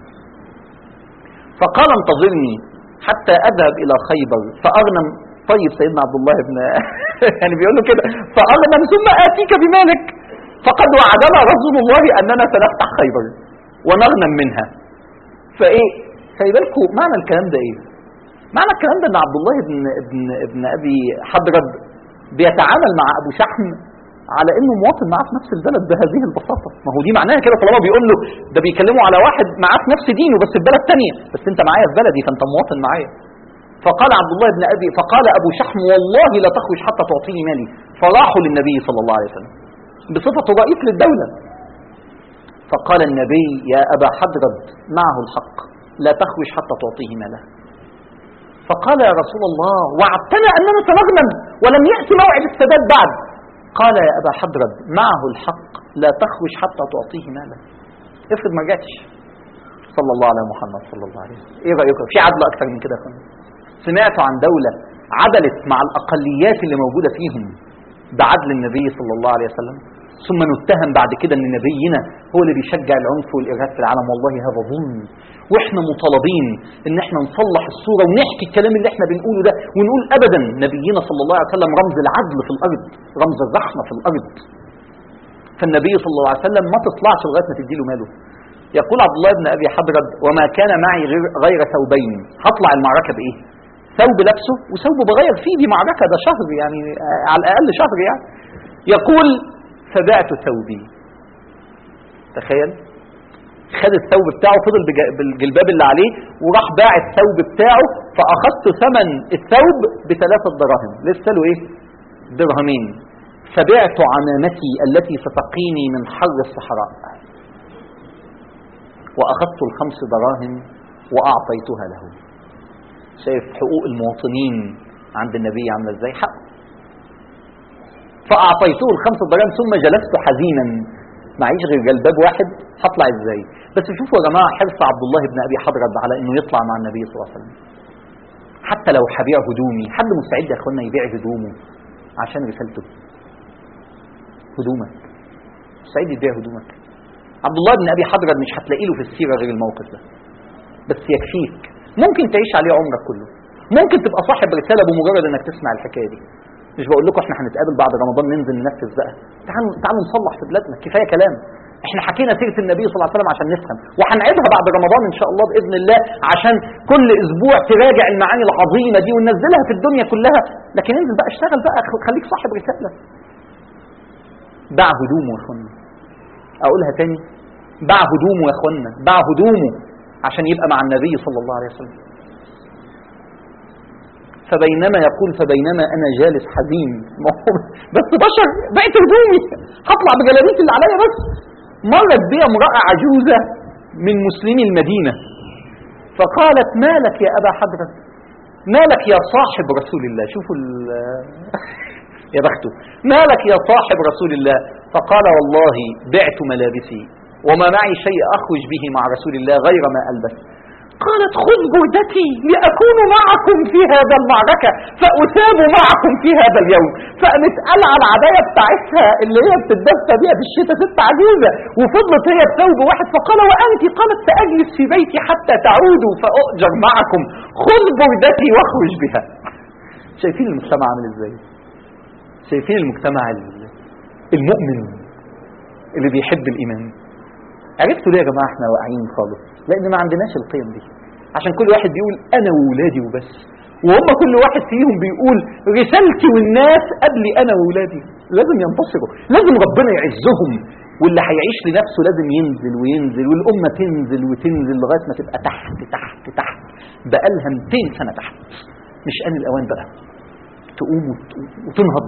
فقال انتظرني حتى أذهب إلى خيبر فأغنم. طيب سيدنا عبد الله بن يعني بيقول له كده، فأغنم ثم آتيك بمالك، فقد وعدنا رسول الله أننا سنفتح خيبر ونغنم منها. فايه خلي بالكم معنى الكلام ده ايه؟ معنى الكلام ده ان عبد الله ابن ابي حضرد بيتعامل مع ابو شحم على انه مواطن معاه في نفس البلد بهذه البساطه. ما هو دي معناها كده، طالما بيقول له ده بيكلمه على واحد معاه في نفس دينه بس في بلد ثانيه، بس انت معايا في بلدي فانت مواطن معايا. فقال عبد الله بن ابي، فقال ابو شحم والله لا تخرج حتى تعطيني مالي. فراحوا للنبي صلى الله عليه وسلم بصفته رئيس للدوله. فقال النبي يا أبا حضرد معه الحق لا تخرج حتى تعطيه ماله. فقال يا رسول الله وعدتنا أننا سنغنم ولم يأتي موعد السداد بعد. قال يا أبا حضرد معه الحق لا تخرج حتى تعطيه ماله. افرض ما جاتش. صلى الله على محمد صلى الله عليه وسلم. ايه رأيكم؟ في عدل أكثر من كده؟ سمعتوا عن دولة عدلت مع الأقليات اللي موجودة فيهم بعدل النبي صلى الله عليه وسلم؟ ثم نتهم بعد كده ان نبينا هو اللي بيشجع العنف والارهاب في العالم. والله هذا ظلم، واحنا مطالبين ان احنا نصلح الصوره ونحكي الكلام اللي احنا بنقوله ده ونقول ابدا نبينا صلى الله عليه وسلم رمز العدل في الارض، رمز الرحمه في الارض. فالنبي صلى الله عليه وسلم ما تطلعش لغايه ما تديله ماله. يقول عبد الله بن ابي حضرد وما كان معي غير ثوبين. هطلع المعركه بايه؟ ثوب لابسه وثوب بغير فيه، دي معركه ده شهر يعني على الاقل شهر يعني. يقول فبعت ثوبي. تخيل، خد الثوب بتاعه فضل بالجلباب اللي عليه وراح باع الثوب بتاعه، فأخذت ثمن الثوب ب3 دراهم، لسه له ايه؟ درهمين. فبعت عمامتي التي ستقيني من حر الصحراء وأخذت 5 دراهم وأعطيتها له. شايف حقوق المواطنين عند النبي عامله ازاي؟ حق. فأعطيته 5 دراهم ثم جلست حزينا معيش غير جلباب واحد، هطلع ازاي؟ بس شوفوا يا جماعه حرص عبد الله بن ابي حضرب على انه يطلع مع النبي صلى الله عليه وسلم. حتى لو هبيع هدومي، حد مستعد يا اخوانا يبيع هدومه عشان رسالته؟ هدومك، مستعد يبيع هدومك؟ عبد الله بن ابي حضرب مش هتلاقي له في السيره غير الموقف ده، بس يكفيك. ممكن تعيش عليه عمرك كله، ممكن تبقى صاحب رساله بمجرد انك تسمع الحكايه دي. مش بقول لكم احنا هنتقابل بعد رمضان ننزل ننفذ بقى، تعالوا نصلح في بلادنا، كفايه كلام. احنا حكينا سيره النبي صلى الله عليه وسلم عشان نفهم، وهنعيدها بعد رمضان ان شاء الله باذن الله، عشان كل اسبوع تراجع المعاني العظيمه دي وننزلها في الدنيا كلها. لكن انزل بقى اشتغل بقى، خليك صاحب رساله. باع هدومه يا اخوانا، اقولها تاني، باع هدومه يا اخوانا، باع هدومه عشان يبقى مع النبي صلى الله عليه وسلم. فبينما يقول فبينما انا جالس حزين، بس بشر، بعت هدومي، هطلع بجلابيت اللي عليا بس. مرت بي امراه عجوزه من مسلمي المدينه فقالت مالك يا ابا حضرة، مالك يا صاحب رسول الله، شوفوا يا بخته، مالك يا صاحب رسول الله؟ فقال والله بعت ملابسي وما معي شيء اخرج به مع رسول الله غير ما البس. قالت خذ بردتي لأكون معكم في هذا المعركة فأثاب معكم في هذا اليوم. فقامت قلع العباية بتاعتها اللي هي بتتدفى بيها بالشتاء، ست عجوزة، وفضلت هي بثوب واحد. فقال وأنت؟ قالت سأجلس في بيتي حتى تعودوا فأؤجر معكم، خذ بردتي واخرج بها. شايفين المجتمع عامل ازاي؟ شايفين المجتمع المؤمن اللي بيحب الإيمان؟ عرفتوا ليه يا جماعة احنا واقعين خالص؟ لأن ما عندناش القيم دي. عشان كل واحد بيقول أنا وولادي وبس، وهم كل واحد فيهم بيقول رسالتي والناس قبلي أنا وولادي. لازم ينتصروا، لازم ربنا يعزهم، واللي هيعيش لنفسه لازم ينزل وينزل، والأمة تنزل وتنزل لغاية ما تبقى تحت تحت تحت، بقالها 200 سنة تحت. مش آن الأوان بقى تقوم وتنهض؟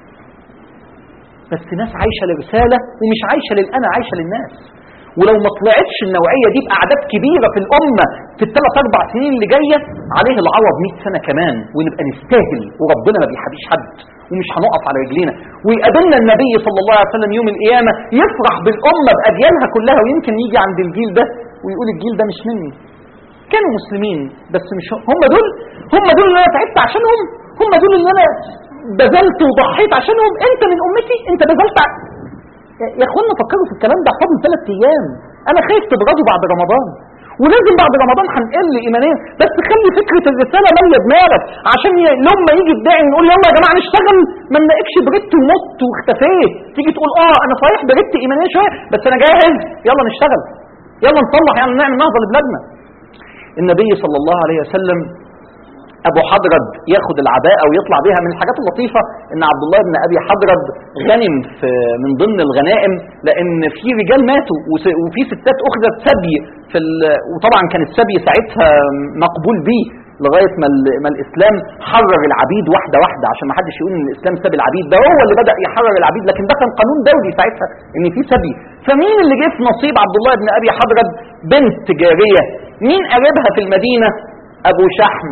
بس ناس عايشة لرسالة ومش عايشة للأنا، عايشة للناس. ولو ما طلعتش النوعية دي بأعداد كبيرة في الأمة في ال3-4 سنين اللي جاية، عليه العوض 100 سنة كمان ونبقى نستاهل، وربنا ما بيحبيش حد، ومش هنقف على رجلينا. ويقابلنا النبي صلى الله عليه وسلم يوم القيامة يفرح بالأمة بأجيالها كلها، ويمكن يجي عند الجيل ده ويقول الجيل ده مش مني، كانوا مسلمين بس مش هم دول اللي أنا تعبت عشانهم، هم دول اللي أنا بذلت وضحيت عشانهم. أنت من أمتي، أنت بذلت يا اخوانا فكروا في الكلام ده. فاضل 3 ايام، انا خايف تبردوا بعد رمضان، ولازم بعد رمضان هنقل ايمانيا. بس خلي فكره الرساله ماليه دماغك، عشان لما يجي الداعي نقول يلا يا جماعه نشتغل، ما نلاقيكش بردت ومت واختفيت. تيجي تقول انا صحيح بردت ايمانيا شويه بس انا جاهز، يلا نشتغل، يلا نصلح، يلا نعمل نهضه لبلادنا. النبي صلى الله عليه وسلم ابو حضرب ياخد العباءه ويطلع بيها. من الحاجات اللطيفه ان عبد الله بن ابي حضرب غنم من ضمن الغنائم، لان في رجال ماتوا وفي ستات اخذت سبي وطبعا كان السبي ساعتها مقبول بيه لغايه ما الاسلام حرر العبيد واحده واحده، عشان ما حدش يقول ان الاسلام ساب العبيد، ده هو اللي بدا يحرر العبيد، لكن ده كان قانون دولي ساعتها ان في سبي. فمين اللي جه في نصيب عبد الله بن ابي حضرب؟ بنت جاريه. مين قريبها في المدينه؟ ابو شحم.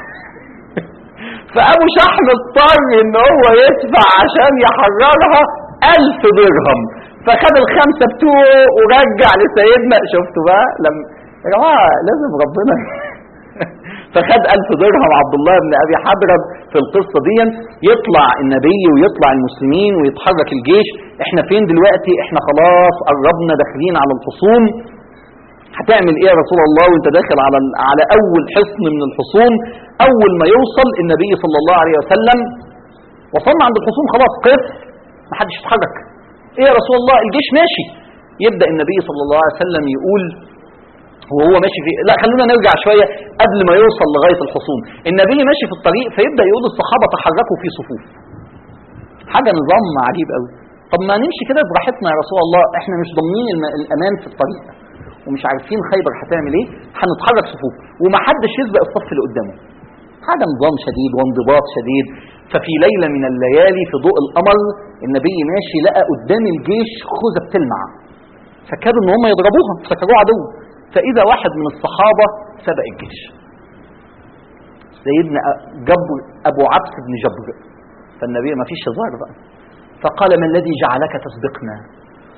فابو شحم اضطر ان هو يدفع عشان يحررها 1000 درهم، فخد ال5 بتوعه ورجع لسيدنا. شفتوا بقى لما يا جماعه لازم ربنا فخد 1000 درهم عبد الله بن ابي حضرب في القصه دي. يطلع النبي ويطلع المسلمين ويتحرك الجيش. احنا فين دلوقتي؟ احنا خلاص قربنا داخلين على الحصون. هتعمل ايه يا رسول الله وانت داخل على اول حصن من الحصون؟ اول ما يوصل النبي صلى الله عليه وسلم، وصلنا عند الحصون خلاص، قف محدش يتحرك. ايه يا رسول الله الجيش ماشي. يبدأ النبي صلى الله عليه وسلم يقول وهو ماشي لا خلونا نرجع شوية قبل ما يوصل لغاية الحصون. النبي ماشي في الطريق فيبدأ يقول الصحابة تحركوا في صفوف. حاجة نظام عجيب قوي. طب ما نمشي كده براحتنا يا رسول الله، احنا مش ضامنين الامان في الطريق ومش عارفين خيبر هتعمل ايه، هنتحرك صفوف ومحدش يسبق الصف اللي قدامه. حاجة نظام شديد وانضباط شديد. ففي ليلة من الليالي في ضوء القمر النبي ماشي لقى قدام الجيش خوذة بتلمع، فكادوا ان هم يضربوها، فكروه عدو. فإذا واحد من الصحابة سبق الجيش، سيدنا جبر أبو عبس بن جبر. فالنبي ما فيش هزار بقى، فقال ما الذي جعلك تسبقنا؟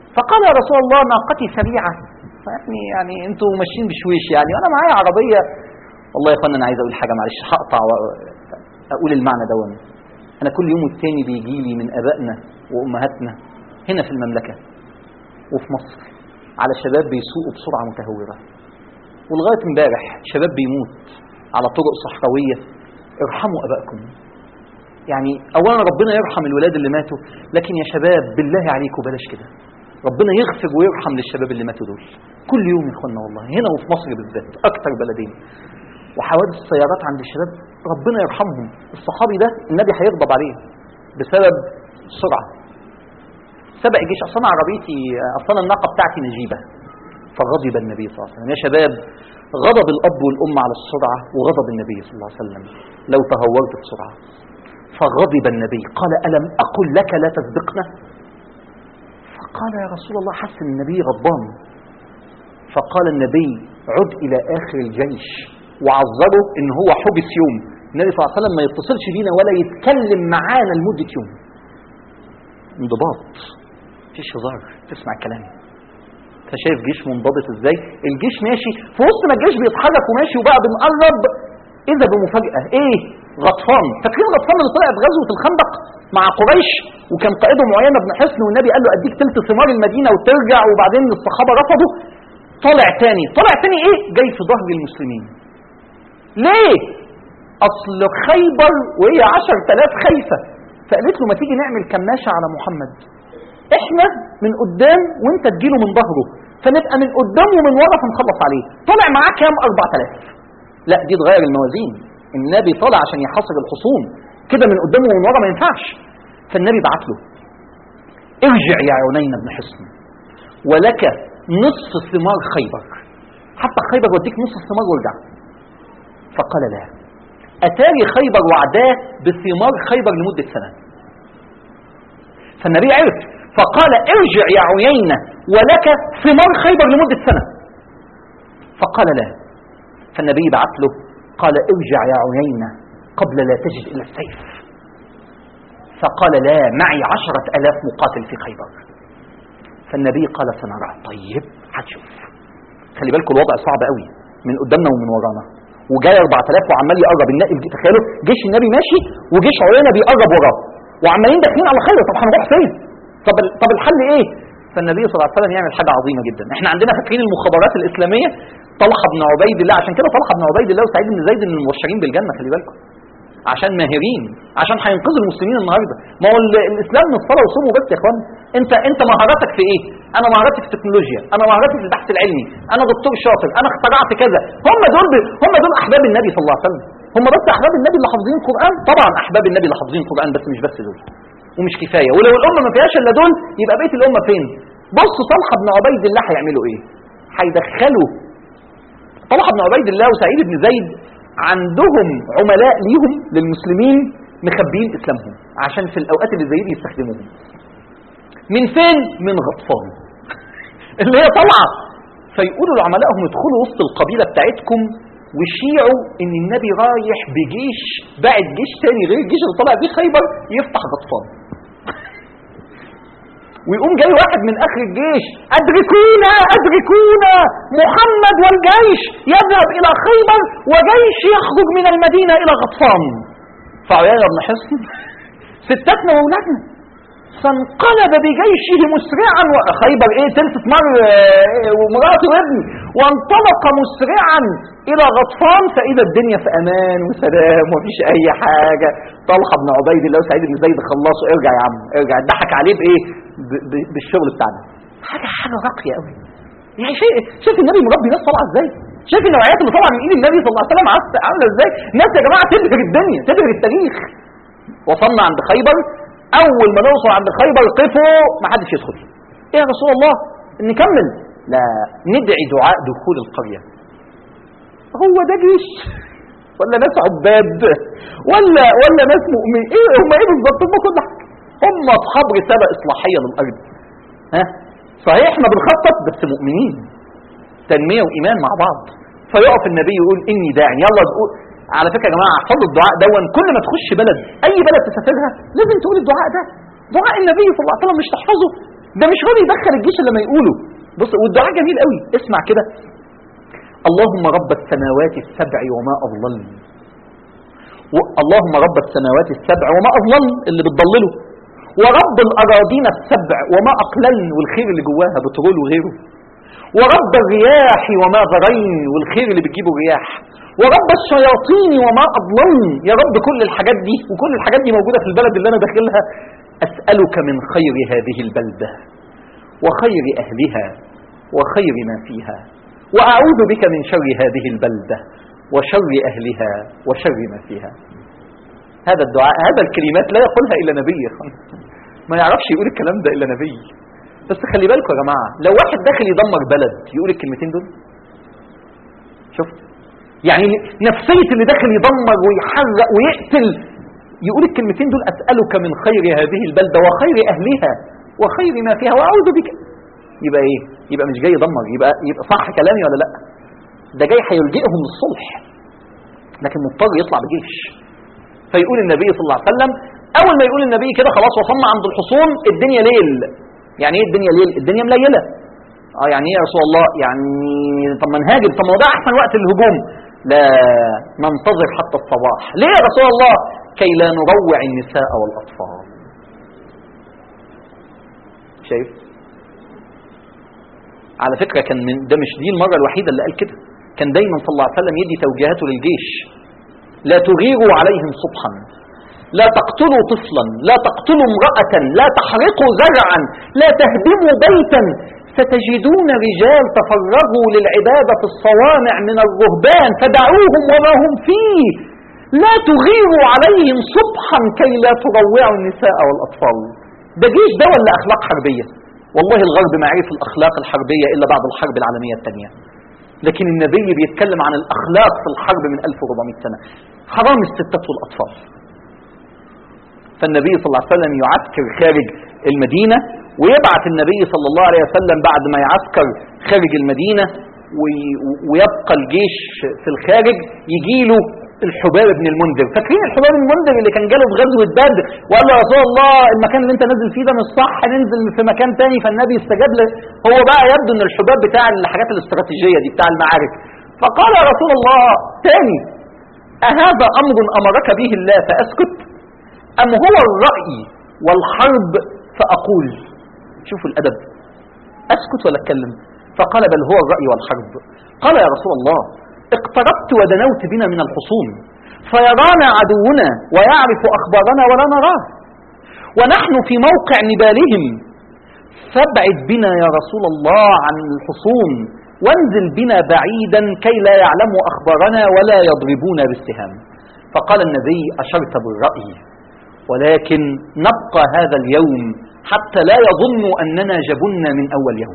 فقال يا رسول الله ناقتي سريعة، يعني انتوا ماشيين بشويش يعني، وانا معايا عربية. والله يا اخوانا انا عايز اقول حاجة، معلش هقطع واقول المعنى ده. انا كل يوم والتاني بيجي لي من ابائنا وامهاتنا هنا في المملكة وفي مصر على شباب بيسوقوا بسرعة متهورة، ولغاية امبارح شباب بيموت على طرق صحراوية. ارحموا ابائكم. يعني اولا ربنا يرحم الولاد اللي ماتوا، لكن يا شباب بالله عليكم بلاش كده. ربنا يغفر ويرحم للشباب اللي ماتوا دول كل يوم يا اخوانا، والله هنا وفي مصر بالذات اكتر بلدين. وحوادث السيارات عند الشباب ربنا يرحمهم. الصحابي ده النبي هيغضب عليه بسبب السرعة، سبق الجيش. اصلا عربيتي اصلا الناقة بتاعتي نجيبة، فغضب النبي صلى الله عليه وسلم. يا شباب غضب الاب والام على السرعة وغضب النبي صلى الله عليه وسلم لو تهورت بسرعة. فغضب النبي قال ألم أقل لك لا تسبقنا؟ فقال يا رسول الله، حس النبي غضبان. فقال النبي عد إلى آخر الجيش، وعذره إن هو حبس يوم. النبي صلى الله عليه وسلم ما يتصلش بينا ولا يتكلم معانا لمدة يوم. انضباط، مفيش هزار، تسمع كلامي. فشايف جيش منضبط ازاي؟ الجيش ماشي في وسط ما الجيش بيتحرك وماشي، وبقى بنقرب إذا بمفاجأة. إيه؟ غطفان. فاكرين غطفان اللي طلع في غزوة الخندق مع قريش، وكان قائدهم عيينة بن حصن، والنبي قال له أديك تلت ثمار المدينة وترجع، وبعدين الصحابة رفضوا. طلع تاني إيه؟ جاي في ظهر المسلمين. ليه؟ أصل خيبر وهي 10,000 خايفة، فقالت له ما تيجي نعمل كماشة على محمد، إحنا من قدام وإنت تجيله من ظهره، فنبقى من قدام ومن ورا فنخلص عليه. طلع معاه كام؟ 4000. لا دي تغير الموازين. النبي طلع عشان يحاصر الحصون، كده من قدامه ومن ورا ما ينفعش. فالنبي بعت له ارجع يا عيينة بن حصن ولك نصف ثمار خيبر، حتى خيبر وديك نصف الثمار وارجع. فقال لا، أتاري خيبر وعداه بثمار خيبر لمدة سنة. فالنبي عرف، فقال ارجع يا عيينة ولك ثمار خيبر لمدة سنة. فقال لا. فالنبي بعت له قال ارجع يا عيينة قبل لا تجد إلا السيف. فقال لا، معي 10,000 مقاتل في خيبر. فالنبي قال سنرى. طيب هتشوف. خلي بالكم الوضع صعب قوي، من قدامنا ومن ورانا، وجاي 4000 وعمال يقرب. تخيلوا جيش النبي ماشي وجيش عيينة بيقرب وراه، وعمالين داخلين على خيبر. طب هنروح فين؟ طب الحل ايه؟ فالنبي صلى الله عليه وسلم يعمل حاجة عظيمة جدا. احنا عندنا فاكرين المخابرات الإسلامية، طلحة بن عبيد الله، عشان كده طلحة بن عبيد الله وسعيد بن زيد من المبشرين بالجنة. خلي بالكم، عشان ماهرين، عشان هينقذوا المسلمين النهارده. ما هو الاسلام مش صلاه وصوم وبس يا اخوان. انت مهاراتك في ايه؟ انا مهاراتي في التكنولوجيا، انا مهاراتي في البحث العلمي، انا دكتور شاطر، انا اخترعت كذا. هم دول احباب النبي صلى الله عليه وسلم. هم بس احباب النبي اللي حافظين القران؟ طبعا احباب النبي اللي حافظين القران، بس مش بس دول، ومش كفايه. ولو الامه ما فيهاش الا دول يبقى بقيه الامه فين؟ بصوا طلحه بن عبيد الله هيعملوا ايه؟ هيدخلوا طلحة بن عبيد الله وسعيد بن زيد عندهم عملاء ليهم للمسلمين مخبيين إسلامهم عشان في الأوقات اللي زي دي يستخدموهم. من فين؟ من غطفان اللي هي طلعة. فيقولوا لعملائهم ادخلوا وسط القبيلة بتاعتكم وشيعوا ان النبي رايح بجيش، بعد جيش تاني غير الجيش اللي طلع بيه خيبر يفتح غطفان. ويقوم جاي واحد من اخر الجيش، ادركونا محمد والجيش يذهب الى خيبر وجيش يخرج من المدينة الى غطفان. فعيينة بن حصن ستاتنا واولادنا، فانقلب بجيشه مسرعا. خيبر ايه؟ تلت ثمار ومراته وابني. وانطلق مسرعا الى غطفان، فاذا الدنيا في امان وسلام ومفيش اي حاجة. طلحة بن عبيد الله وسعيد بن زيد خلصوا. ارجع يا عم ارجع. ضحك عليه بايه؟ بالشغل بتاعنا. حاجة راقية قوي. يعني شايف النبي مربي ناس طالعه ازاي؟ شايف النوعيات اللي طالعه من ايد النبي صلى الله عليه وسلم عامله ازاي؟ ناس يا جماعه تبهر الدنيا، تبهر التاريخ. وصلنا عند خيبر. اول ما نوصل عند خيبر قفوا، ما حدش يدخل. ايه يا رسول الله نكمل؟ لا، ندعي دعاء دخول القريه. هو ده جيش ولا ناس عباد ولا ناس مؤمنين؟ ايه هم؟ ايه بالظبط؟ هم كل حاجه. هم اصحاب رساله اصلاحيه للارض. ها صحيح احنا بنخطط بس مؤمنين، تنميه وايمان مع بعض. فيقف النبي يقول اني داع. يلا تقول. على فكره يا جماعه احفظوا الدعاء دون. كل ما تخش بلد، اي بلد تسافرها لازم تقول الدعاء ده. دعاء النبي صلى الله عليه وسلم، مش تحفظه ده مش راضي يدخل الجيش إلا لما يقوله. بص، والدعاء جميل قوي، اسمع كده: اللهم رب السماوات السبع وما أضلل، اللهم رب السماوات السبع وما أضلل اللي بتضلله، ورب الأراضين السبع وما أقللن والخير اللي جواها بترول وغيره، ورب الرياح وما ذرين والخير اللي بتجيبه الرياح، ورب الشياطين وما أضللن. يا رب كل الحاجات دي، وكل الحاجات دي موجودة في البلد اللي أنا داخلها، أسألك من خير هذه البلدة وخير أهلها وخير ما فيها، وأعوذ بك من شر هذه البلدة وشر أهلها وشر ما فيها. هذا الدعاء، هذا الكلمات لا يقولها إلا نبي، ما يعرفش يقول الكلام ده إلا نبي. بس خلي بالكم يا جماعة، لو واحد داخل يدمر بلد يقول الكلمتين دول؟ شفت؟ يعني نفسية اللي داخل يدمر ويحرق ويقتل يقول الكلمتين دول: أسألك من خير هذه البلدة وخير أهلها وخير ما فيها وأعوذ بك. يبقى إيه؟ يبقى مش جاي يدمر، يبقى صح كلامي ولا لأ؟ ده جاي هيلجئهم للصلح، لكن مضطر يطلع بجيش. فيقول النبي صلى الله عليه وسلم، أول ما يقول النبي كده خلاص وصلنا عند الحصون، الدنيا ليل. يعني إيه الدنيا ليل؟ الدنيا مليلة. يعني إيه يا رسول الله؟ يعني طب ما نهاجم، طب ما ده أحسن وقت الهجوم. لا، ننتظر حتى الصباح. ليه يا رسول الله؟ كي لا نروع النساء والأطفال. شايف؟ على فكرة كان ده مش دي المرة الوحيدة اللي قال كده، كان دايما صلى الله عليه وسلم يدي توجيهاته للجيش: لا تغيروا عليهم صبحا، لا تقتلوا طفلا، لا تقتلوا امرأة، لا تحرقوا زرعا، لا تهدموا بيتا، ستجدون رجال تفرغوا للعبادة في الصوامع من الرهبان فدعوهم وما هم فيه، لا تغيروا عليهم صبحا كي لا تروعوا النساء والأطفال. ده جيش ده ولا أخلاق حربية؟ والله الغرب ما عرف الأخلاق الحربية إلا بعد الحرب العالمية الثانية، لكن النبي بيتكلم عن الأخلاق في الحرب من 1400 سنة. حرام الستات والأطفال. فالنبي صلى الله عليه وسلم يعسكر خارج المدينة، ويبعث النبي صلى الله عليه وسلم بعد ما يعسكر خارج المدينة ويبقى الجيش في الخارج، يجيله الحباب بن المنذر. فاكرين الحباب بن المنذر اللي كان جاله في غزوة بدر وقال له: يا رسول الله المكان اللي انت نازل فيه ده مش صح، ننزل في مكان تاني. فالنبي استجاب له. هو بقى يبدو ان الحباب بتاع الحاجات الاستراتيجية دي بتاع المعارك، فقال: يا رسول الله تاني، أهذا أمر أمرك به الله فأسكت، أم هو الرأي والحرب فأقول؟ شوفوا الأدب، أسكت ولا أتكلم؟ فقال: بل هو الرأي والحرب. قال: يا رسول الله اقتربت ودنوت بنا من الحصون، فيرانا عدونا ويعرف أخبارنا ولا نراه، ونحن في موقع نبالهم، فابعد بنا يا رسول الله عن الحصون، وانزل بنا بعيدا كي لا يعلموا أخبارنا ولا يضربونا بالسهام. فقال النبي: أشرت بالرأي، ولكن نبقى هذا اليوم حتى لا يظنوا أننا جبنا من أول يوم.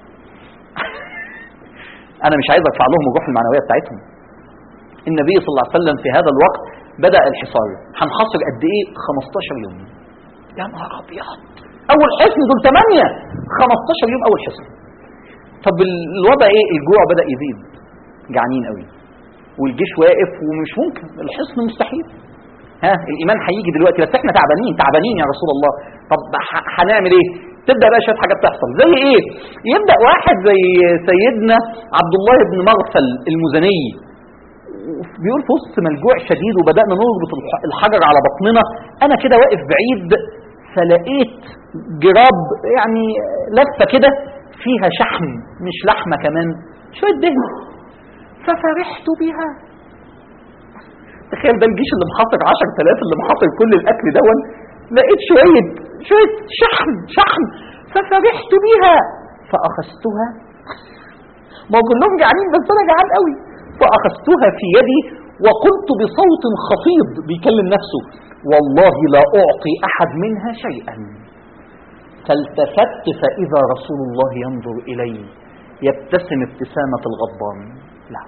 أنا مش عايز أدفع لهم الروح المعنوية بتاعتهم. النبي صلى الله عليه وسلم في هذا الوقت بدأ الحصار. هنحصر قد إيه؟ 15 يوم. يا نهار أبيض، أول حصن دول 8، 15 يوم أول حصن. طب الوضع إيه؟ الجوع بدأ يزيد، جعانين قوي، والجيش واقف ومش ممكن، الحصن مستحيل. الإيمان هيجي دلوقتي، بس احنا تعبانين يا رسول الله. طب هنعمل ايه؟ تبدأ بقى شوية حاجات تحصل. زي ايه؟ يبدأ واحد زي سيدنا عبد الله بن مغفل المزني بيقول: في وسط ملجوع شديد وبدأنا نربط الحجر على بطننا، انا كده واقف بعيد فلقيت جراب يعني لفة كده فيها شحم، مش لحمة كمان، شوية دهن، ففرحت بها. تخيل ده الجيش اللي محاصر 10,000 اللي محاصر كل الأكل دون، لقيت شوية شحم ففرحت بها فأخذتها. ما كلهم جعانين بس أنا جعان قوي. فأخذتها في يدي وقلت بصوت خفيض بيكلم نفسه: والله لا أعطي أحد منها شيئا. فالتفت فإذا رسول الله ينظر إلي يبتسم ابتسامة الغضبان. لا،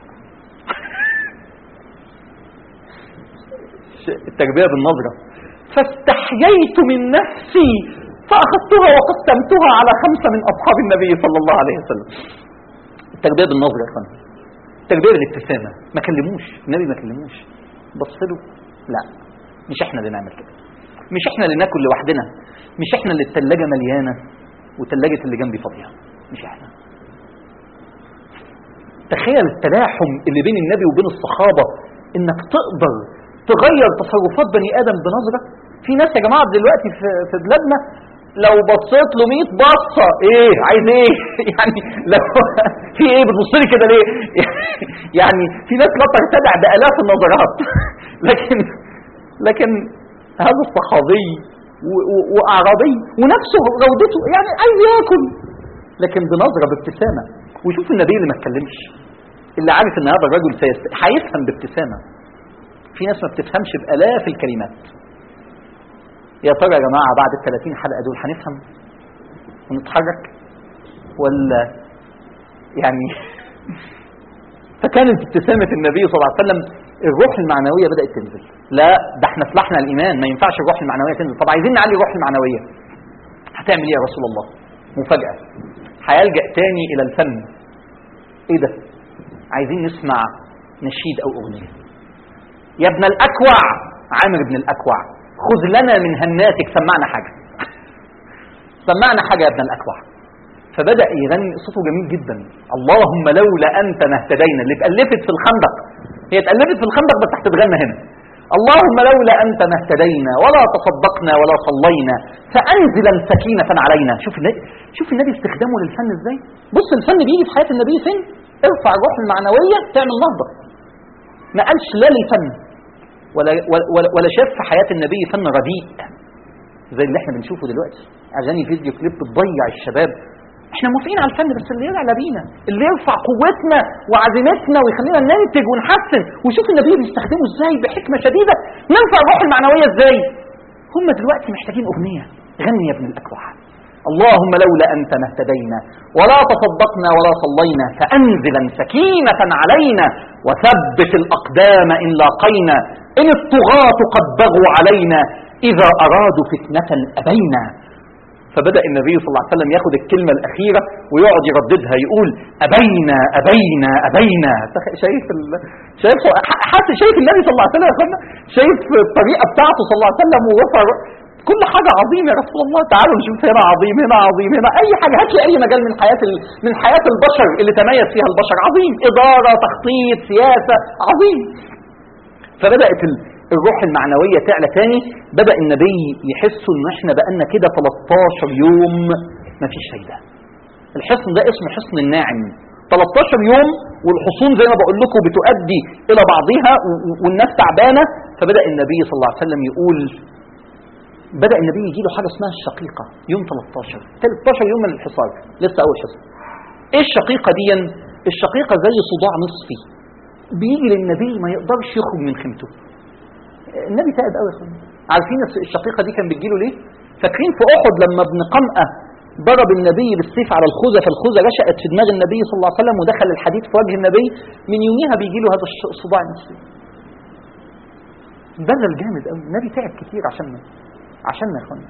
التربية بالنظرة. فاستحييت من نفسي فأخذتها وقسمتها على 5 من أصحاب النبي صلى الله عليه وسلم. التربية بالنظرة يا فندم، التربية بالابتسامة. ما كلموش النبي، ما كلموش، بص له. لا، مش احنا اللي نعمل كده، مش احنا اللي ناكل لوحدنا، مش احنا اللي الثلاجة مليانة، وثلاجة اللي جنبي فاضية، مش احنا. تخيل التلاحم اللي بين النبي وبين الصحابة، انك تقدر تغير تصرفات بني ادم بنظرة. في ناس يا جماعة دلوقتي في بلادنا لو بصيت له 100 بصة ايه عايز ايه يعني لو في ايه بتبص لي كده ليه يعني في ناس لا ترتدع بآلاف النظرات لكن هذا الصحابي واعرابي ونفسه جودته يعني عايز ياكل، لكن بنظرة بابتسامة. وشوف النبي اللي ما اتكلمش، اللي عارف ان هذا الرجل هيفهم بابتسامة. في ناس ما بتفهمش بآلاف الكلمات. يا ترى يا جماعة بعد ال30 حلقة دول هنفهم ونتحرك ولا يعني فكانت ابتسامة النبي صلى الله عليه وسلم. الروح المعنوية بدأت تنزل. لا ده احنا سلاحنا الإيمان، ما ينفعش الروح المعنوية تنزل. طب عايزين نعلي الروح المعنوية، هتعمل ايه يا رسول الله؟ مفاجأة، هيلجأ تاني إلى الفن. ايه ده؟ عايزين نسمع نشيد أو أغنية. يا ابن الأكوع، عامر بن الأكوع، خذ لنا من هناتك، سمعنا حاجة سمعنا حاجة يا ابن الأكوع. فبدأ يغني، صوته جميل جدا. اللهم لولا أنت ما اهتدينا، اللي اتألفت في الخندق، هي اتألفت في الخندق بس هتتغنى هنا. اللهم لولا أنت ما اهتدينا ولا تصدقنا ولا صلينا فأنزلا سكينة علينا. شوف النبي استخدامه للفن ازاي. بص الفن بيجي في حياة النبي فين؟ ارفع الروح المعنوية تعمل نهضة. ما قالش لا للفن ولا شاف في حياة النبي فن رديء زي اللي احنا بنشوفه دلوقتي، اغاني فيديو كليب بتضيع الشباب. احنا موافقين على الفن بس اللي يرعى بينا، اللي يرفع قوتنا وعزيمتنا ويخلينا ننتج ونحسن. وشوف النبي بيستخدمه ازاي بحكمة شديدة. نرفع الروح المعنوية ازاي؟ هم دلوقتي محتاجين اغنية. غني يا ابن الأكوع، اللهم لولا أنت ما اهتدينا ولا تصدقنا ولا صلينا فأنزلا سكينة علينا وثبت الأقدام إن لاقينا إن الطغاة قد بغوا علينا إذا أرادوا فتنة أبينا. فبدأ النبي صلى الله عليه وسلم ياخد الكلمة الأخيرة ويقعد يرددها، يقول أبينا أبينا أبينا. شايف النبي صلى الله عليه وسلم، شايف الطريقة بتاعته صلى الله عليه وسلم ووفر كل حاجة عظيمة يا رسول الله. تعالوا نشوف هنا عظيم، هنا عظيم، هنا أي حاجة. هات لي أي مجال من حياة البشر اللي تميز فيها البشر، عظيم. إدارة، تخطيط، سياسة، عظيم. فبدأت الروح المعنوية تعلى تاني. بدأ النبي يحسوا إن إحنا بقالنا كده 13 يوم مفيش فايدة. الحصن ده اسمه حصن الناعم. 13 يوم والحصون زي ما بقول لكم بتؤدي إلى بعضها والناس تعبانة. فبدأ النبي صلى الله عليه وسلم يقول، بدأ النبي يجي له حاجة اسمها الشقيقة يوم 13 يوم من الحصار، لسه أول حصة. إيه الشقيقة دي؟ الشقيقة زي صداع نصفي بيجي للنبي ما يقدرش يخرج من خيمته. النبي تعب قوي يا اخوان. عارفين الشقيقة دي كان بتجيله ليه؟ فاكرين في أحد لما ابن قمأة ضرب النبي بالسيف على الخوذة، فالخوذة رشقت في دماغ النبي صلى الله عليه وسلم ودخل الحديد في وجه النبي. من يوميها بيجي له هذا الصداع النصفي. بذل جامد قوي. النبي تعب كتير عشاننا يا اخوان.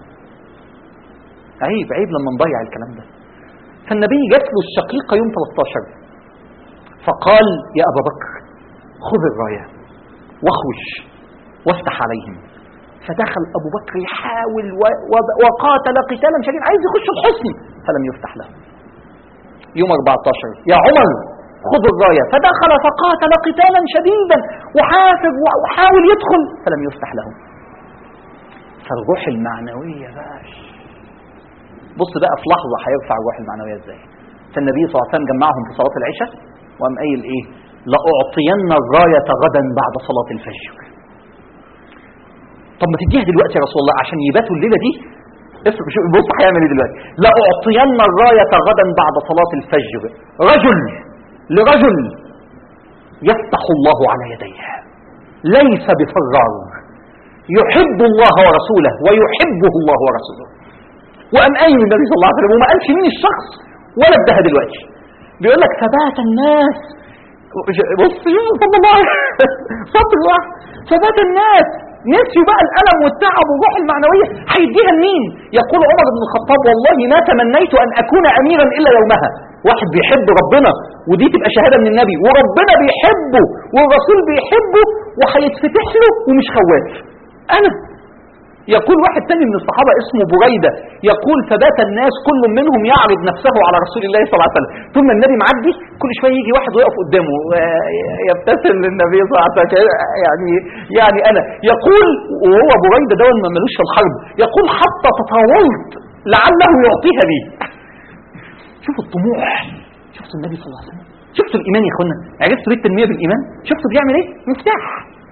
عيب لما نضيع الكلام ده. فالنبي جات له الشقيقة يوم 13 فقال يا أبا بكر خذ الراية واخوش وافتح عليهم. فدخل أبو بكر يحاول وقاتل قتالا شديدا، عايز يخش الحصن فلم يفتح له. يوم 14 يا عمر خذ الراية، فدخل فقاتل قتالا شديدا وحافظ وحاول يدخل فلم يفتح له. فالروح المعنوية باش بص بقى في لحظة هيرفع الروح المعنوية ازاي. فالنبي صلى الله عليه وسلم جمعهم في صلاة العشاء وقام قايل ايه؟ لأعطين الراية غدا بعد صلاة الفجر. طب ما تديها دلوقتي يا رسول الله عشان يباتوا الليلة دي. بص هيعمل ايه دلوقتي؟ لأعطين الراية غدا بعد صلاة الفجر رجل لرجل يفتح الله على يديه ليس بفرار يحب الله ورسوله ويحبه الله ورسوله. وقام قايم النبي صلى الله عليه وسلم وما قالش مين الشخص ولا ادها دلوقتي. بيقول لك ثبات الناس. بص صلى الله عليه وسلم ثبات الناس نسيوا بقى الألم والتعب والروح المعنوية. هيديها لمين؟ يقول عمر بن الخطاب والله ما تمنيت أن أكون أميرا إلا يومها. واحد بيحب ربنا ودي تبقى شهادة من النبي، وربنا بيحبه والرسول بيحبه وهيتفتح له ومش خواف. أنا يقول واحد تاني من الصحابة اسمه بريدة، يقول فبات الناس كل منهم يعرض نفسه على رسول الله صلى الله عليه وسلم، ثم النبي معدي كل شوية يجي واحد ويقف قدامه يبتسم للنبي صلى الله عليه وسلم، يعني أنا يقول، وهو بريدة ده ما ملوش في الحرب، يقول حتى تطاولت لعله يعطيها لي. شوفوا الطموح، شفتوا النبي صلى الله عليه وسلم، شفتوا الإيمان يا اخوانا، عرفتوا ليه التنمية بالإيمان؟ شفتوا بيعمل ايه؟ مفتاح.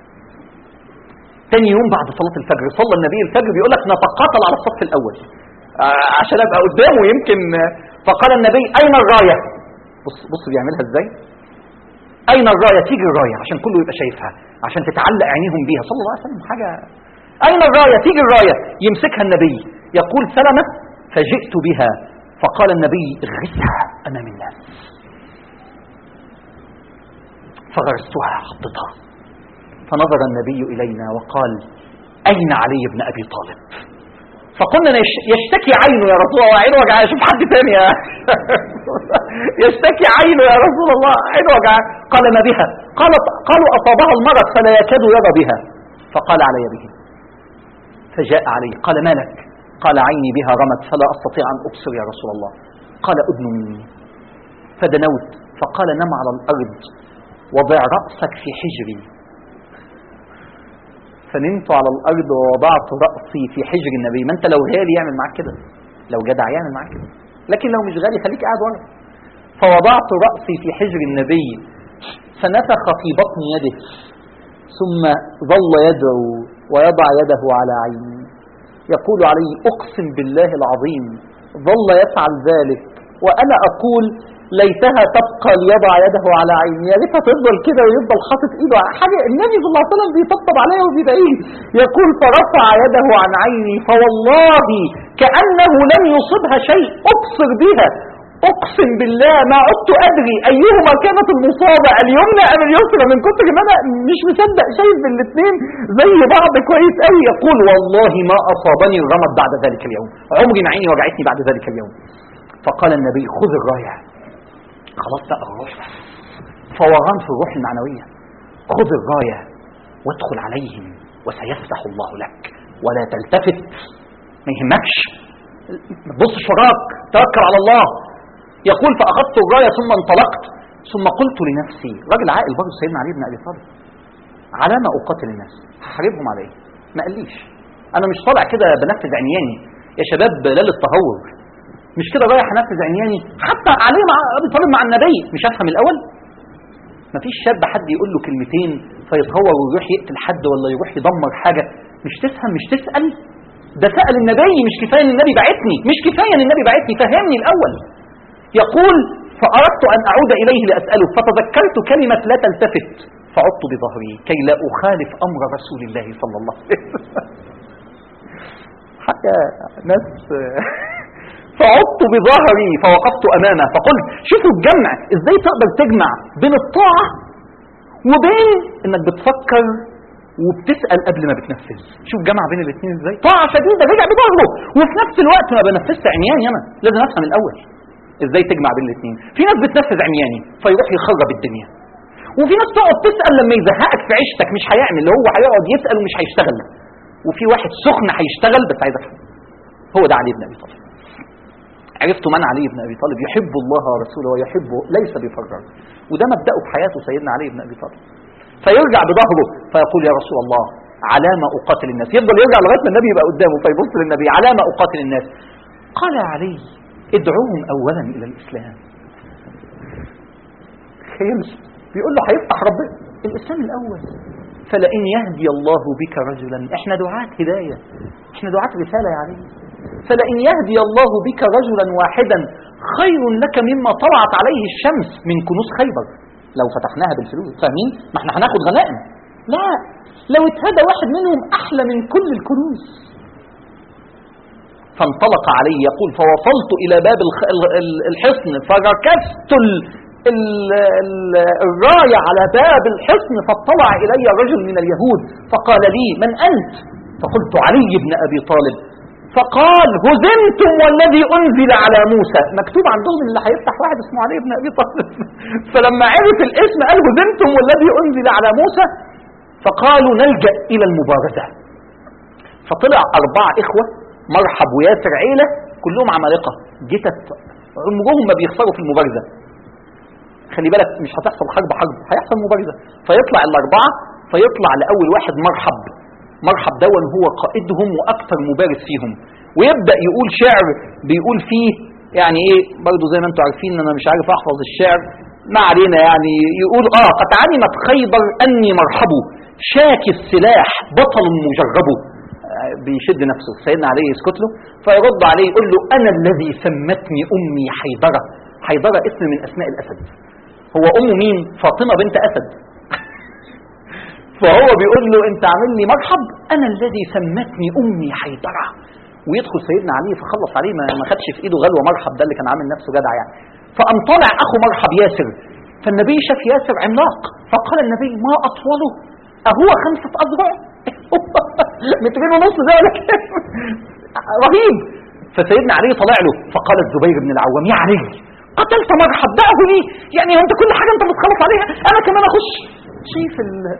تاني يوم بعد صلاة الفجر صلى النبي الفجر، بيقول لك نتقاتل على الصف الأول عشان أبقى قدامه يمكن. فقال النبي أين الراية؟ بص بيعملها ازاي؟ أين الراية؟ تيجي الراية عشان كله يبقى شايفها، عشان تتعلق عينيهم بيها صلى الله عليه وسلم. حاجة أين الراية؟ تيجي الراية، يمسكها النبي يقول سلمة فجئت بها، فقال النبي اغرسها أمام الناس، فغرستها حطتها، فنظر النبي إلينا وقال أين علي بن أبي طالب؟ فقلنا يشتكي عينه يا رسول الله، عينه وجعاه، شوف حد ثاني يشتكي عينه يا رسول الله، عينه وجعاه. قال ما بها؟ قالوا أصابها المرض فلا يكاد يرى بها، فقال علي به، فجاء علي قال ما لك؟ قال عيني بها رمت فلا أستطيع أن أبصر يا رسول الله. قال أدن مني، فدنوت، فقال نم على الأرض وضع رأسك في حجري، فنمت على الأرض ووضعت رأسي في حجر النبي. ما أنت لو غالي يعمل معاك كده، لو جدع يعمل معاك كده، لكن لو مش غالي خليك قاعد ورا. فوضعت رأسي في حجر النبي، فنفخ في بطن يده، ثم ظل يدعو ويضع يده على عيني. يقول علي أقسم بالله العظيم ظل يفعل ذلك وأنا أقول ليتها تبقى ليضع يده على عيني، يا ريتها تفضل كده ويفضل حاطط ايده على حاجه. النبي صلى الله عليه وسلم بيطبطب عليها وبيدعيه. يقول فرفع يده عن عيني فوالله كأنه لم يصبها شيء أبصر بها، أقسم بالله ما عدت أدري أيهما كانت المصابة اليمنى أم اليسرى، من كتر ما أنا مش مصدق شايف الاثنين زي بعض كويس قوي. يقول والله ما أصابني الرمد بعد ذلك اليوم، عمري ما عيني وجعتني بعد ذلك اليوم. فقال النبي خذ الراية، خلاص بقى الروح فوران في الروح المعنوية، خذ الراية وادخل عليهم وسيفتح الله لك ولا تلتفت، ما يهمكش، ما تبصش وراك، توكل على الله. يقول فأخذت الراية ثم انطلقت، ثم قلت لنفسي، راجل عاقل برضه سيدنا علي بن أبي طالب، على ما أقاتل الناس، هحاربهم على ايه؟ ما قاليش أنا مش طالع كده بنفذ عنياني يا شباب، لا للتهور، مش كده رايح انفذ عنياني. حتى علي مع ابي طالب مع النبي مش هفهم الاول؟ مفيش شاب حد يقول له كلمتين فيتهور ويروح يقتل حد ولا يروح يدمر حاجه، مش تفهم مش تسال؟ ده سال النبي، مش كفايه ان النبي بعتني، مش كفايه ان النبي بعتني، فهمني الاول. يقول فاردت ان اعود اليه لاساله، فتذكرت كلمه لا تلتفت فعدت بظهري كي لا اخالف امر رسول الله صلى الله عليه وسلم. حاجه ناس فعدت بظهري فوقفت أمامه فقلت، شوفوا الجمع ازاي تقدر تجمع بين الطاعة وبين انك بتفكر وبتسأل قبل ما بتنفذ. شوف جمع بين الاثنين ازاي، طاعة شديدة رجع بظهره وفي نفس الوقت ما بنفذش عمياني، انا لازم افهم الاول ازاي تجمع بين الاثنين. في ناس بتنفذ عمياني فيروح يخرب الدنيا، وفي ناس تقعد تسأل لما يزهقك في عيشتك مش هيعمل، اللي هو هيقعد يسأل ومش هيشتغل. وفي واحد سخن هيشتغل بس عايز افهم. هو ده علي بن ابي طالب. عرفتوا من علي بن أبي طالب؟ يحب الله ورسوله ويحبه ليس بفرر، وده مبدأه في حياته سيدنا علي بن أبي طالب. فيرجع بظهره فيقول يا رسول الله على ما أقاتل الناس، يفضل يرجع لغاية ما النبي يبقى قدامه فيبص للنبي على ما أقاتل الناس. قال علي ادعوهم أولا إلى الإسلام. خيمس بيقول له هيفتح ربنا الإسلام الأول، فلئن يهدي الله بك رجلا، احنا دعاة هداية، احنا دعاة رسالة يا علي، فلئن يهدي الله بك رجلا واحدا خير لك مما طلعت عليه الشمس من كنوز خيبر. لو فتحناها بالفلوس فاهمين؟ ما احنا هناخد غنائم، لا، لو اتهدى واحد منهم احلى من كل الكنوز. فانطلق علي يقول فوصلت الى باب الحصن فركزت الراية على باب الحصن، فاطلع الي رجل من اليهود فقال لي من انت؟ فقلت علي بن ابي طالب. فقال هزمتم والذي أنزل على موسى. مكتوب عندهم اللي هيفتح واحد اسمه علي بن أبي طالب. فلما عرف الاسم قال هزمتم والذي أنزل على موسى، فقالوا نلجأ إلى المبارزة. فطلع 4 إخوة، مرحب وياسر عيلة كلهم عمالقة، جتت عمرهم ما بيخسروا في المبارزة. خلي بالك مش هتحصل حرب، هيحصل مبارزة. فيطلع ال4، فيطلع لأول واحد مرحب دون هو قائدهم وأكثر مبارز فيهم، ويبدأ يقول شعر بيقول فيه يعني ايه برضو زي ما انتم عارفين، انا مش عارف احفظ الشعر، ما علينا. يعني يقول قد علمت خيبر اني مرحب، شاكي السلاح بطل مجرب. بيشد نفسه، سيدنا علي يسكت له، فيرد عليه يقول له انا الذي سمتني امي حيدرة. حيدرة اسم من اسماء الاسد. هو امه مين؟ فاطمة بنت اسد. فهو بيقول له انت عامل لي مرحب، انا الذي سمتني امي حيدرة. ويدخل سيدنا علي فخلص عليه، ما خدش في ايده غلوه مرحب، ده اللي كان عامل نفسه جدع يعني. فقام طالع اخو مرحب ياسر، فالنبي شاف ياسر عملاق، فقال النبي ما اطوله اهو 5 أذرع؟ 2.5 متر ده ولا كام؟ رهيب. فسيدنا علي طلع له فقال الزبير بن العوام يا علي قتلت مرحب، دعه لي، يعني انت كل حاجه انت بتخلص عليها انا كمان اخش؟ شايف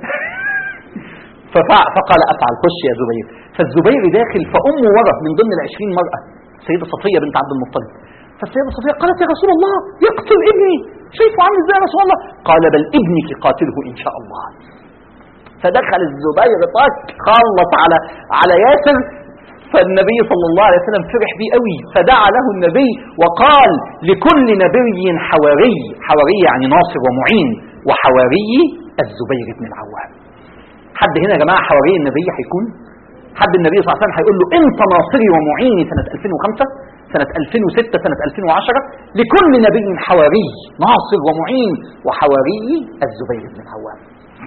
فقال افعل، خش يا زبير. فالزبير داخل، فامه ورا من ضمن ال20 مرأة السيده صفيه بنت عبد المطلب. فالسيده صفيه قالت يا رسول الله يقتل ابني، شايفه عامل ازاي يا رسول الله؟ قال بل ابنك قاتله ان شاء الله. فدخل الزبير خلص على ياسر. فالنبي صلى الله عليه وسلم فرح بيه قوي، فدعا له النبي وقال لكل نبي حواري يعني ناصر ومعين، وحواري الزبير بن العوام. حد هنا يا جماعه حواري النبي هيكون حد النبي صلى الله عليه وسلم هيقول له انت ناصري ومعيني سنه 2005 سنه 2006 سنه 2010. لكل نبي حواري ناصر ومعين، وحواري الزبير بن العوام.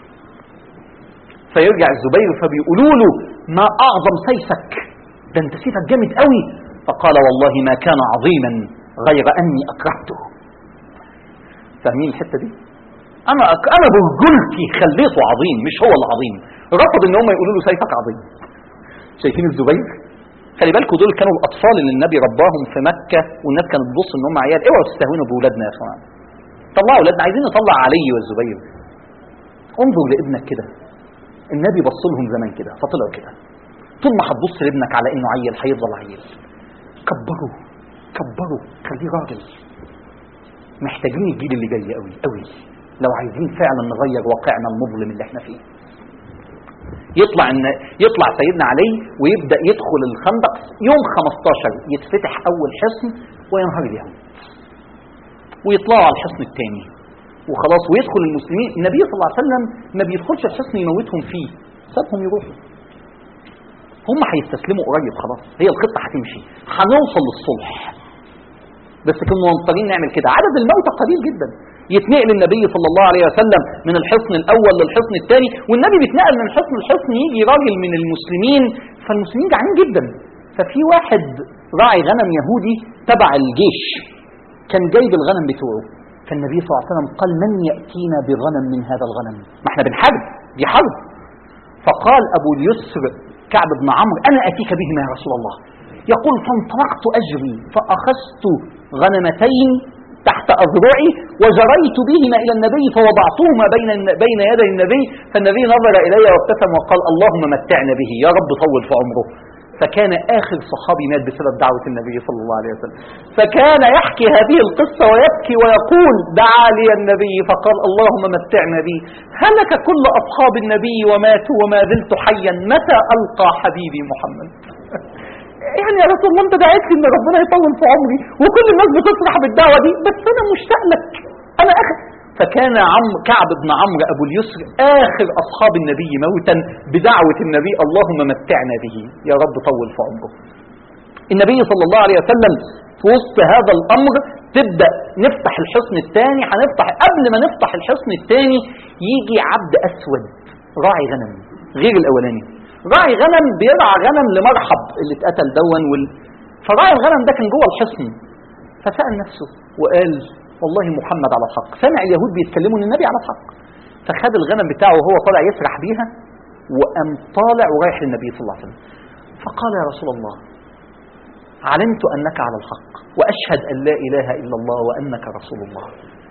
فيرجع الزبير فبيقولوا له ما اعظم سيفك، ده انت سيفك جامد قوي. فقال والله ما كان عظيما غير اني اكرهته. فاهمين الحته دي؟ انا برجلتي خليته عظيم، مش هو العظيم. رفض ان هم يقولوا له سيفك عظيم. شايفين الزبير؟ خلي بالكم دول كانوا الاطفال اللي النبي رباهم في مكه، والناس كانت تبص ان هم عيال. اوعوا تستهونوا باولادنا يا اخوان، طلعوا اولادنا، عايزين نطلع علي والزبير. انظر لابنك كده، النبي بص لهم زمان كده فطلعوا كده. طول ما هتبص لابنك على انه عيل هيفضل عيل. كبره خليه راجل. محتاجين الجيل اللي جاي قوي قوي لو عايزين فعلا نغير واقعنا المظلم اللي احنا فيه. يطلع سيدنا علي ويبدأ يدخل الخندق يوم 15 يتفتح اول حصن وينهار اليهود، ويطلعوا على الحصن الثاني وخلاص ويدخل المسلمين. النبي صلى الله عليه وسلم ما بيدخلش الحصن يموتهم فيه، سابهم يروحوا. هم هيستسلموا قريب خلاص، هي الخطة هتمشي، هنوصل للصلح. بس كنا مضطرين نعمل كده. عدد الموتى قليل جدا. يتنقل النبي صلى الله عليه وسلم من الحصن الاول للحصن الثاني، والنبي بيتنقل من حصن لحصن. يجي راجل من المسلمين، فالمسلمين جعانين جدا، ففي واحد راعي غنم يهودي تبع الجيش كان جايب الغنم بتوعه. فالنبي صلى الله عليه وسلم قال من يأتينا بغنم من هذا الغنم؟ ما احنا بنحارب، دي حرب. فقال ابو اليسر كعب بن عمرو انا اتيك بهما يا رسول الله. يقول فانطلقت اجري فاخذت غنمتين تحت اذرعي وجريت بهما الى النبي فوضعتهما بين يدي النبي. فالنبي نظر الي وابتسم وقال اللهم متعنا به يا رب طول في عمره. فكان آخر صحابي مات بسبب دعوة النبي صلى الله عليه وسلم. فكان يحكي هذه القصة ويبكي ويقول دعا لي النبي فقال اللهم متعنا به. هلك كل أصحاب النبي وماتوا وما زلت حيا، متى ألقى حبيبي محمد؟ يعني يا رسول الله انت دعيت لي ان ربنا يطول في عمري وكل الناس بتفرح بالدعوة دي، بس انا مشتاق لك، انا اخر. فكان كعب بن عمرو ابو اليسر اخر اصحاب النبي موتا بدعوة النبي اللهم متعنا به يا رب طول في عمره. النبي صلى الله عليه وسلم في وسط هذا الامر تبدأ نفتح الحصن الثاني. قبل ما نفتح الحصن الثاني يجي عبد اسود راعي غنم غير الاولاني. راعي غنم بيرعى غنم لمرحب اللي اتقتل دون فراعي الغنم ده كان جوه الحصن. فسأل نفسه وقال والله محمد على الحق. سمع اليهود بيتكلموا ان النبي على الحق، فخد الغنم بتاعه وهو طالع يسرح بيها وقام طالع ورايح للنبي صلى الله عليه وسلم. فقال يا رسول الله علمت انك على الحق واشهد ان لا اله الا الله وانك رسول الله،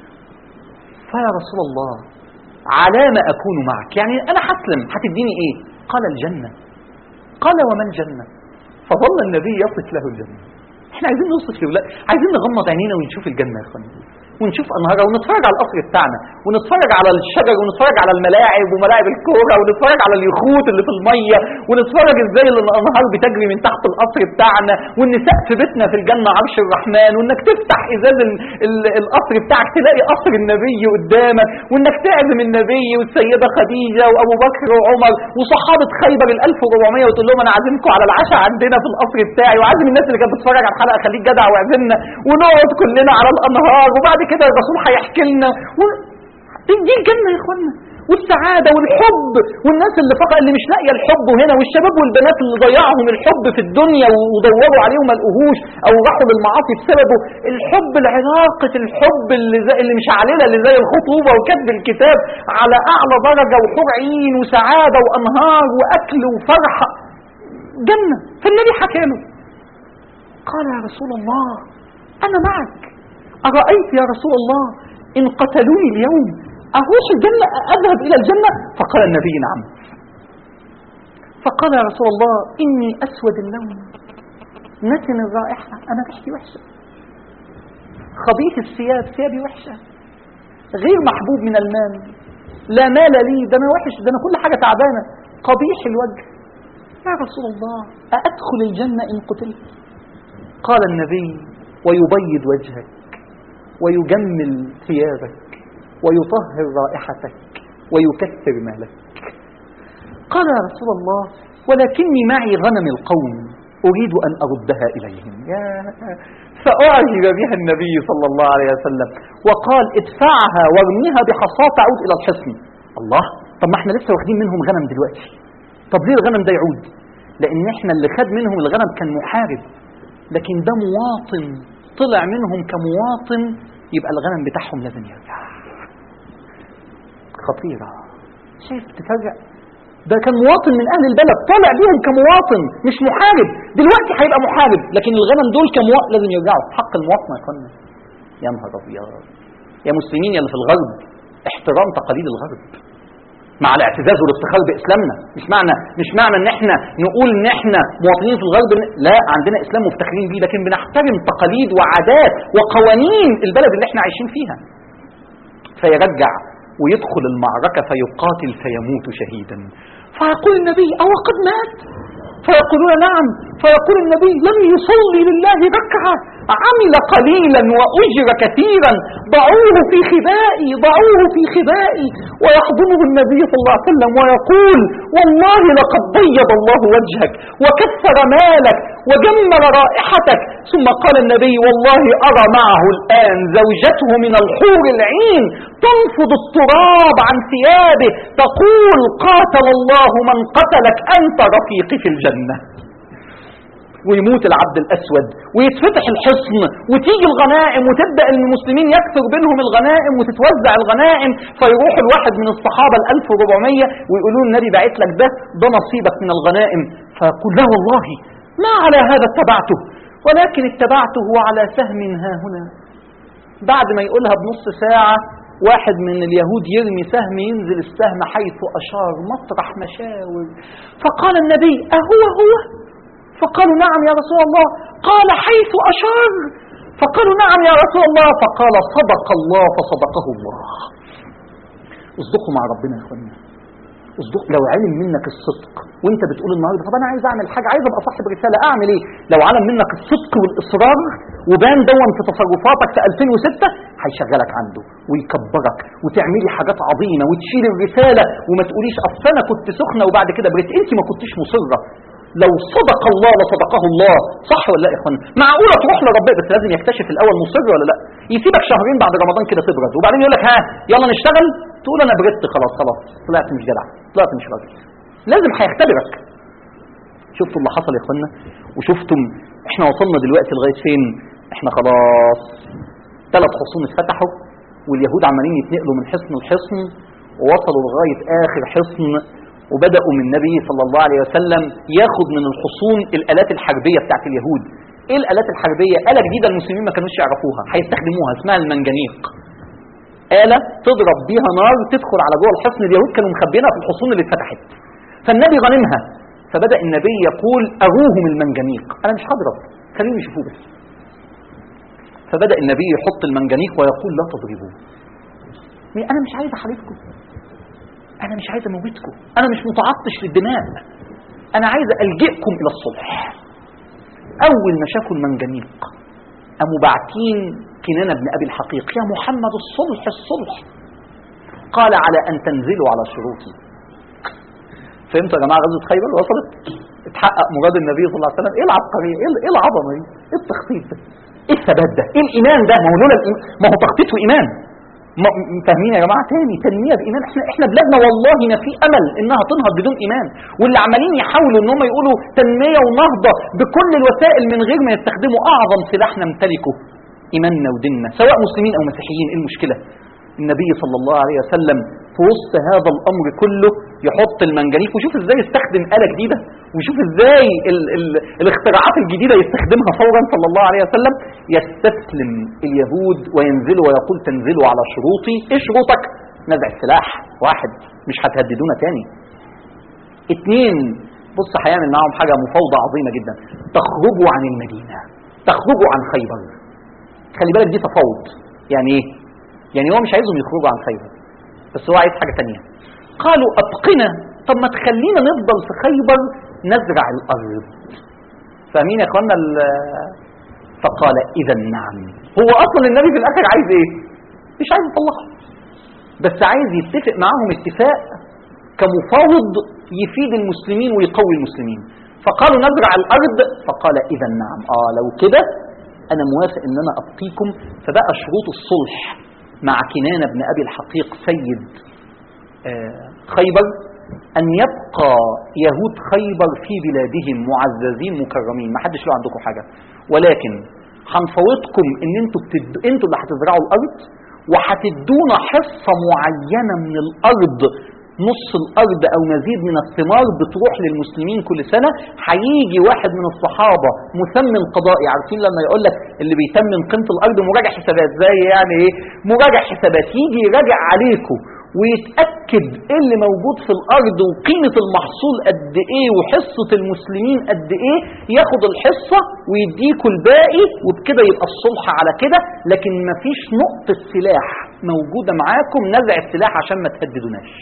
فيا رسول الله على ما اكون معك، يعني انا هسلم هتديني ايه؟ قال الجنة. قال وما الجنة؟ فظل النبي يصف له الجنة. احنا عايزين نوصف لأولاد، عايزين نغمض عينينا ونشوف الجنة يا اخواني، ونشوف انهارها، ونتفرج على القصر بتاعنا، ونتفرج على الشجر، ونتفرج على الملاعب وملاعب الكوره، ونتفرج على اليخوت اللي في الميه، ونتفرج ازاي الانهار بتجري من تحت القصر بتاعنا، وان سقف بيتنا في الجنه عرش الرحمن، وانك تفتح ازاز القصر بتاعك تلاقي قصر النبي قدامك، وانك تعزم النبي والسيده خديجه وابو بكر وعمر وصحابه خيبر ال1400 وتقول لهم انا عازمكم على العشاء عندنا في القصر بتاعي، وعازم الناس اللي كانت بتتفرج على الحلقه خليك جدع واعزمنا، ونقعد كلنا على الانهار، وبعد كده الرسول هيحكي لنا دي الجنه يا اخوانا، والسعاده والحب، والناس اللي فقط اللي مش لاقيه الحب هنا، والشباب والبنات اللي ضيعهم الحب في الدنيا ودوروا عليه وما لقوهوش او راحوا للمعاصي بسببه، الحب العلاقه الحب اللي مش علينا اللي زي الخطوبه وكتب الكتاب على اعلى درجه، وحور عين وسعاده وانهار واكل وفرحه جنه. فالنبي حكى له قال يا رسول الله انا معك، أرأيت يا رسول الله إن قتلوني اليوم أروح الجنة أذهب إلى الجنة؟ فقال النبي نعم. فقال يا رسول الله إني أسود اللون نتن الرائحة، أنا ريحتي وحشة، خبيث الثياب ثيابي وحشة، غير محبوب من المال، لا مال لي، ده أنا وحش، ده أنا كل حاجة تعبانة، قبيح الوجه، يا رسول الله أأدخل الجنة إن قتلت؟ قال النبي ويبيض وجهك ويجمل ثيابك ويطهر رائحتك ويكثر مالك. قال يا رسول الله ولكني معي غنم القوم أريد أن أردها إليهم. فأعجب بها النبي صلى الله عليه وسلم وقال ادفعها وارميها بحصاة تعود إلى الحصن. الله، طب ما احنا لسه واخدين منهم غنم دلوقتي، طب ليه الغنم ده يعود؟ لأن احنا اللي خد منهم الغنم كان محارب، لكن ده مواطن طلع منهم كمواطن، يبقى الغنم بتاعهم لازم يرجع. خطيرة، شايف تفرق؟ ده كان مواطن من أهل البلد طلع بيهم كمواطن مش محارب، دلوقتي هيبقى محارب، لكن الغنم دول كمواطن لازم يرجعوا. حق المواطنة يا اخوانا. يا نهار أبيض يا مسلمين يا اللي في الغرب، احترام تقاليد الغرب مع الاعتزاز والافتخار بإسلامنا. مش معنى ان احنا نقول ان احنا مواطنين في الغرب، لا، عندنا إسلام مفتخرين بيه، لكن بنحترم تقاليد وعادات وقوانين البلد اللي احنا عايشين فيها. فيرجع ويدخل المعركة فيقاتل فيموت شهيدا. فيقول النبي أو قد مات؟ فيقولون نعم. فيقول النبي لم يصلي لله ركعة، عمل قليلا وأجر كثيرا، ضعوه في خبائي، ضعوه في خبائي. ويحضنه النبي صلى الله عليه وسلم ويقول والله لقد بيض الله وجهك وكثر مالك وجمل رائحتك. ثم قال النبي والله أرى معه الآن زوجته من الحور العين تنفض التراب عن ثيابه تقول قاتل الله من قتلك أنت رفيقي في الجنة. ويموت العبد الأسود ويتفتح الحصن وتيجي الغنائم وتبدأ المسلمين يكثر بينهم الغنائم وتتوزع الغنائم. فيروح الواحد من الصحابة 1400 ويقولون النبي باعت لك ده نصيبك من الغنائم. فيقول لا والله ما على هذا اتبعته، ولكن اتبعته على سهم ها هنا. بعد ما يقولها بنص ساعة واحد من اليهود يرمي سهم، ينزل السهم حيث أشار مطرح مشاور. فقال النبي أهو هو؟ فقالوا نعم يا رسول الله. قال حيث أشار؟ فقالوا نعم يا رسول الله. فقال صدق الله فصدقه الله. اصدقوا مع ربنا يا اخوانا، اصدق. لو علم منك الصدق وانت بتقول النهارده طب انا عايز اعمل حاجه، عايز ابقى صاحب رساله، اعمل ايه؟ لو علم منك الصدق والاصرار وبان دون في تصرفاتك في 2006 هيشغلك عنده ويكبرك وتعملي حاجات عظيمه وتشيل الرساله وما تقوليش اصل انا كنت سخنه وبعد كده بريت. انت ما كنتش مصره. لو صدق الله لصدقه الله. صح ولا لا يا اخوانا؟ معقوله تروح لربنا بس لازم يكتشف الاول مصر ولا لا. يسيبك شهرين بعد رمضان كده تبرد وبعدين يقول لك ها يلا نشتغل، تقول انا بردت خلاص طلعت مش جدع، طلعت مش راجل. لازم هيختبرك. شفتوا اللي حصل يا اخوانا؟ وشفتم احنا وصلنا دلوقتي لغايه فين؟ احنا خلاص 3 حصون اتفتحوا واليهود عمالين يتنقلوا من حصن لحصن ووصلوا لغايه اخر حصن، وبدأوا من النبي صلى الله عليه وسلم ياخد من الحصون الآلات الحربية بتاعت اليهود. ايه الآلات الحربية؟ آلة جديدة المسلمين ما كانوش يعرفوها، هيستخدموها، اسمها المنجنيق. آلة تضرب بيها نار تدخل على جوه الحصن. اليهود كانوا مخبينها في الحصون اللي اتفتحت، فالنبي غنمها فبدأ النبي يقول أروهم المنجنيق، أنا مش هضرب، خليهم يشوفوه بس. فبدأ النبي يحط المنجنيق ويقول لا تضربوه، أنا مش عايز أحاربكم، أنا مش عايز أموتكم، أنا مش متعطش للدماء، أنا عايز ألجئكم إلى الصلح. أول ما شافوا المنجنيق قاموا باعتين كنانة بن أبي الحقيق، يا محمد الصلح الصلح. قال على أن تنزلوا على شروطي. فهمتوا يا جماعة غزوة خيبر وصلت؟ اتحقق مراد النبي صلى الله عليه وسلم. ايه العبقرية؟ ايه العظمة دي؟ ايه التخطيط ده؟ ايه الثبات ده؟ ايه الإيمان ده؟ ما هو لولا ما هو تخطيط وإيمان. فاهمين يا جماعة؟ تاني تنمية بإيمان. احنا بلادنا والله ما في أمل إنها تنهض بدون إيمان، واللي عمالين يحاولوا إن هم يقولوا تنمية ونهضة بكل الوسائل من غير ما يستخدموا أعظم سلاح نمتلكه، إيماننا وديننا، سواء مسلمين أو مسيحيين. إيه المشكلة؟ النبي صلى الله عليه وسلم في وسط هذا الأمر كله يحط المنجنيق، وشوف ازاي يستخدم آلة جديدة، وشوف ازاي الاختراعات الجديدة يستخدمها فورا صلى الله عليه وسلم. يستسلم اليهود وينزلوا ويقول تنزلوا على شروطي. ايه شروطك؟ نزع السلاح، واحد مش هتهددونا تاني. اتنين، بص هيعمل معاهم حاجة مفاوضة عظيمة جدا، تخرجوا عن المدينة، تخرجوا عن خيبر. خلي بالك دي تفاوض. يعني ايه؟ يعني هو مش عايزهم يخرجوا عن خيبر، بس هو عايز حاجة تانية. قالوا أبقنا، طب ما تخلينا نفضل في خيبر نزرع الأرض. فاهمين يا اخوانا؟ فقال إذا نعم. هو أصلا النبي في الآخر عايز إيه؟ مش عايز يطلقهم، بس عايز يتفق معاهم اتفاق كمفاوض يفيد المسلمين ويقوي المسلمين. فقالوا نزرع الأرض، فقال إذا نعم، لو كده أنا موافق إن أنا أبقيكم. فبقى شروط الصلح مع كنانة بن أبي الحقيق سيد خيبر أن يبقى يهود خيبر في بلادهم معززين مكرمين، ما حدش له عندكم حاجة، ولكن هنفوضكم إن انتوا اللي هتزرعوا الأرض، وهتدونا حصة معينة من الأرض، نص الأرض أو مزيد من الثمار بتروح للمسلمين كل سنة. هيجي واحد من الصحابة مثمن قضائي، عارفين لما يقول لك اللي بيتمن قيمة الأرض مراجع حسابات، زي يعني إيه مراجع حسابات، يجي يراجع عليكم ويتأكد إيه اللي موجود في الأرض وقيمة المحصول قد إيه وحصة المسلمين قد إيه، ياخد الحصة ويديكوا الباقي، وبكده يبقى الصلح على كده. لكن مفيش نقطة سلاح موجودة معاكم، نزع السلاح عشان ما تهددوناش،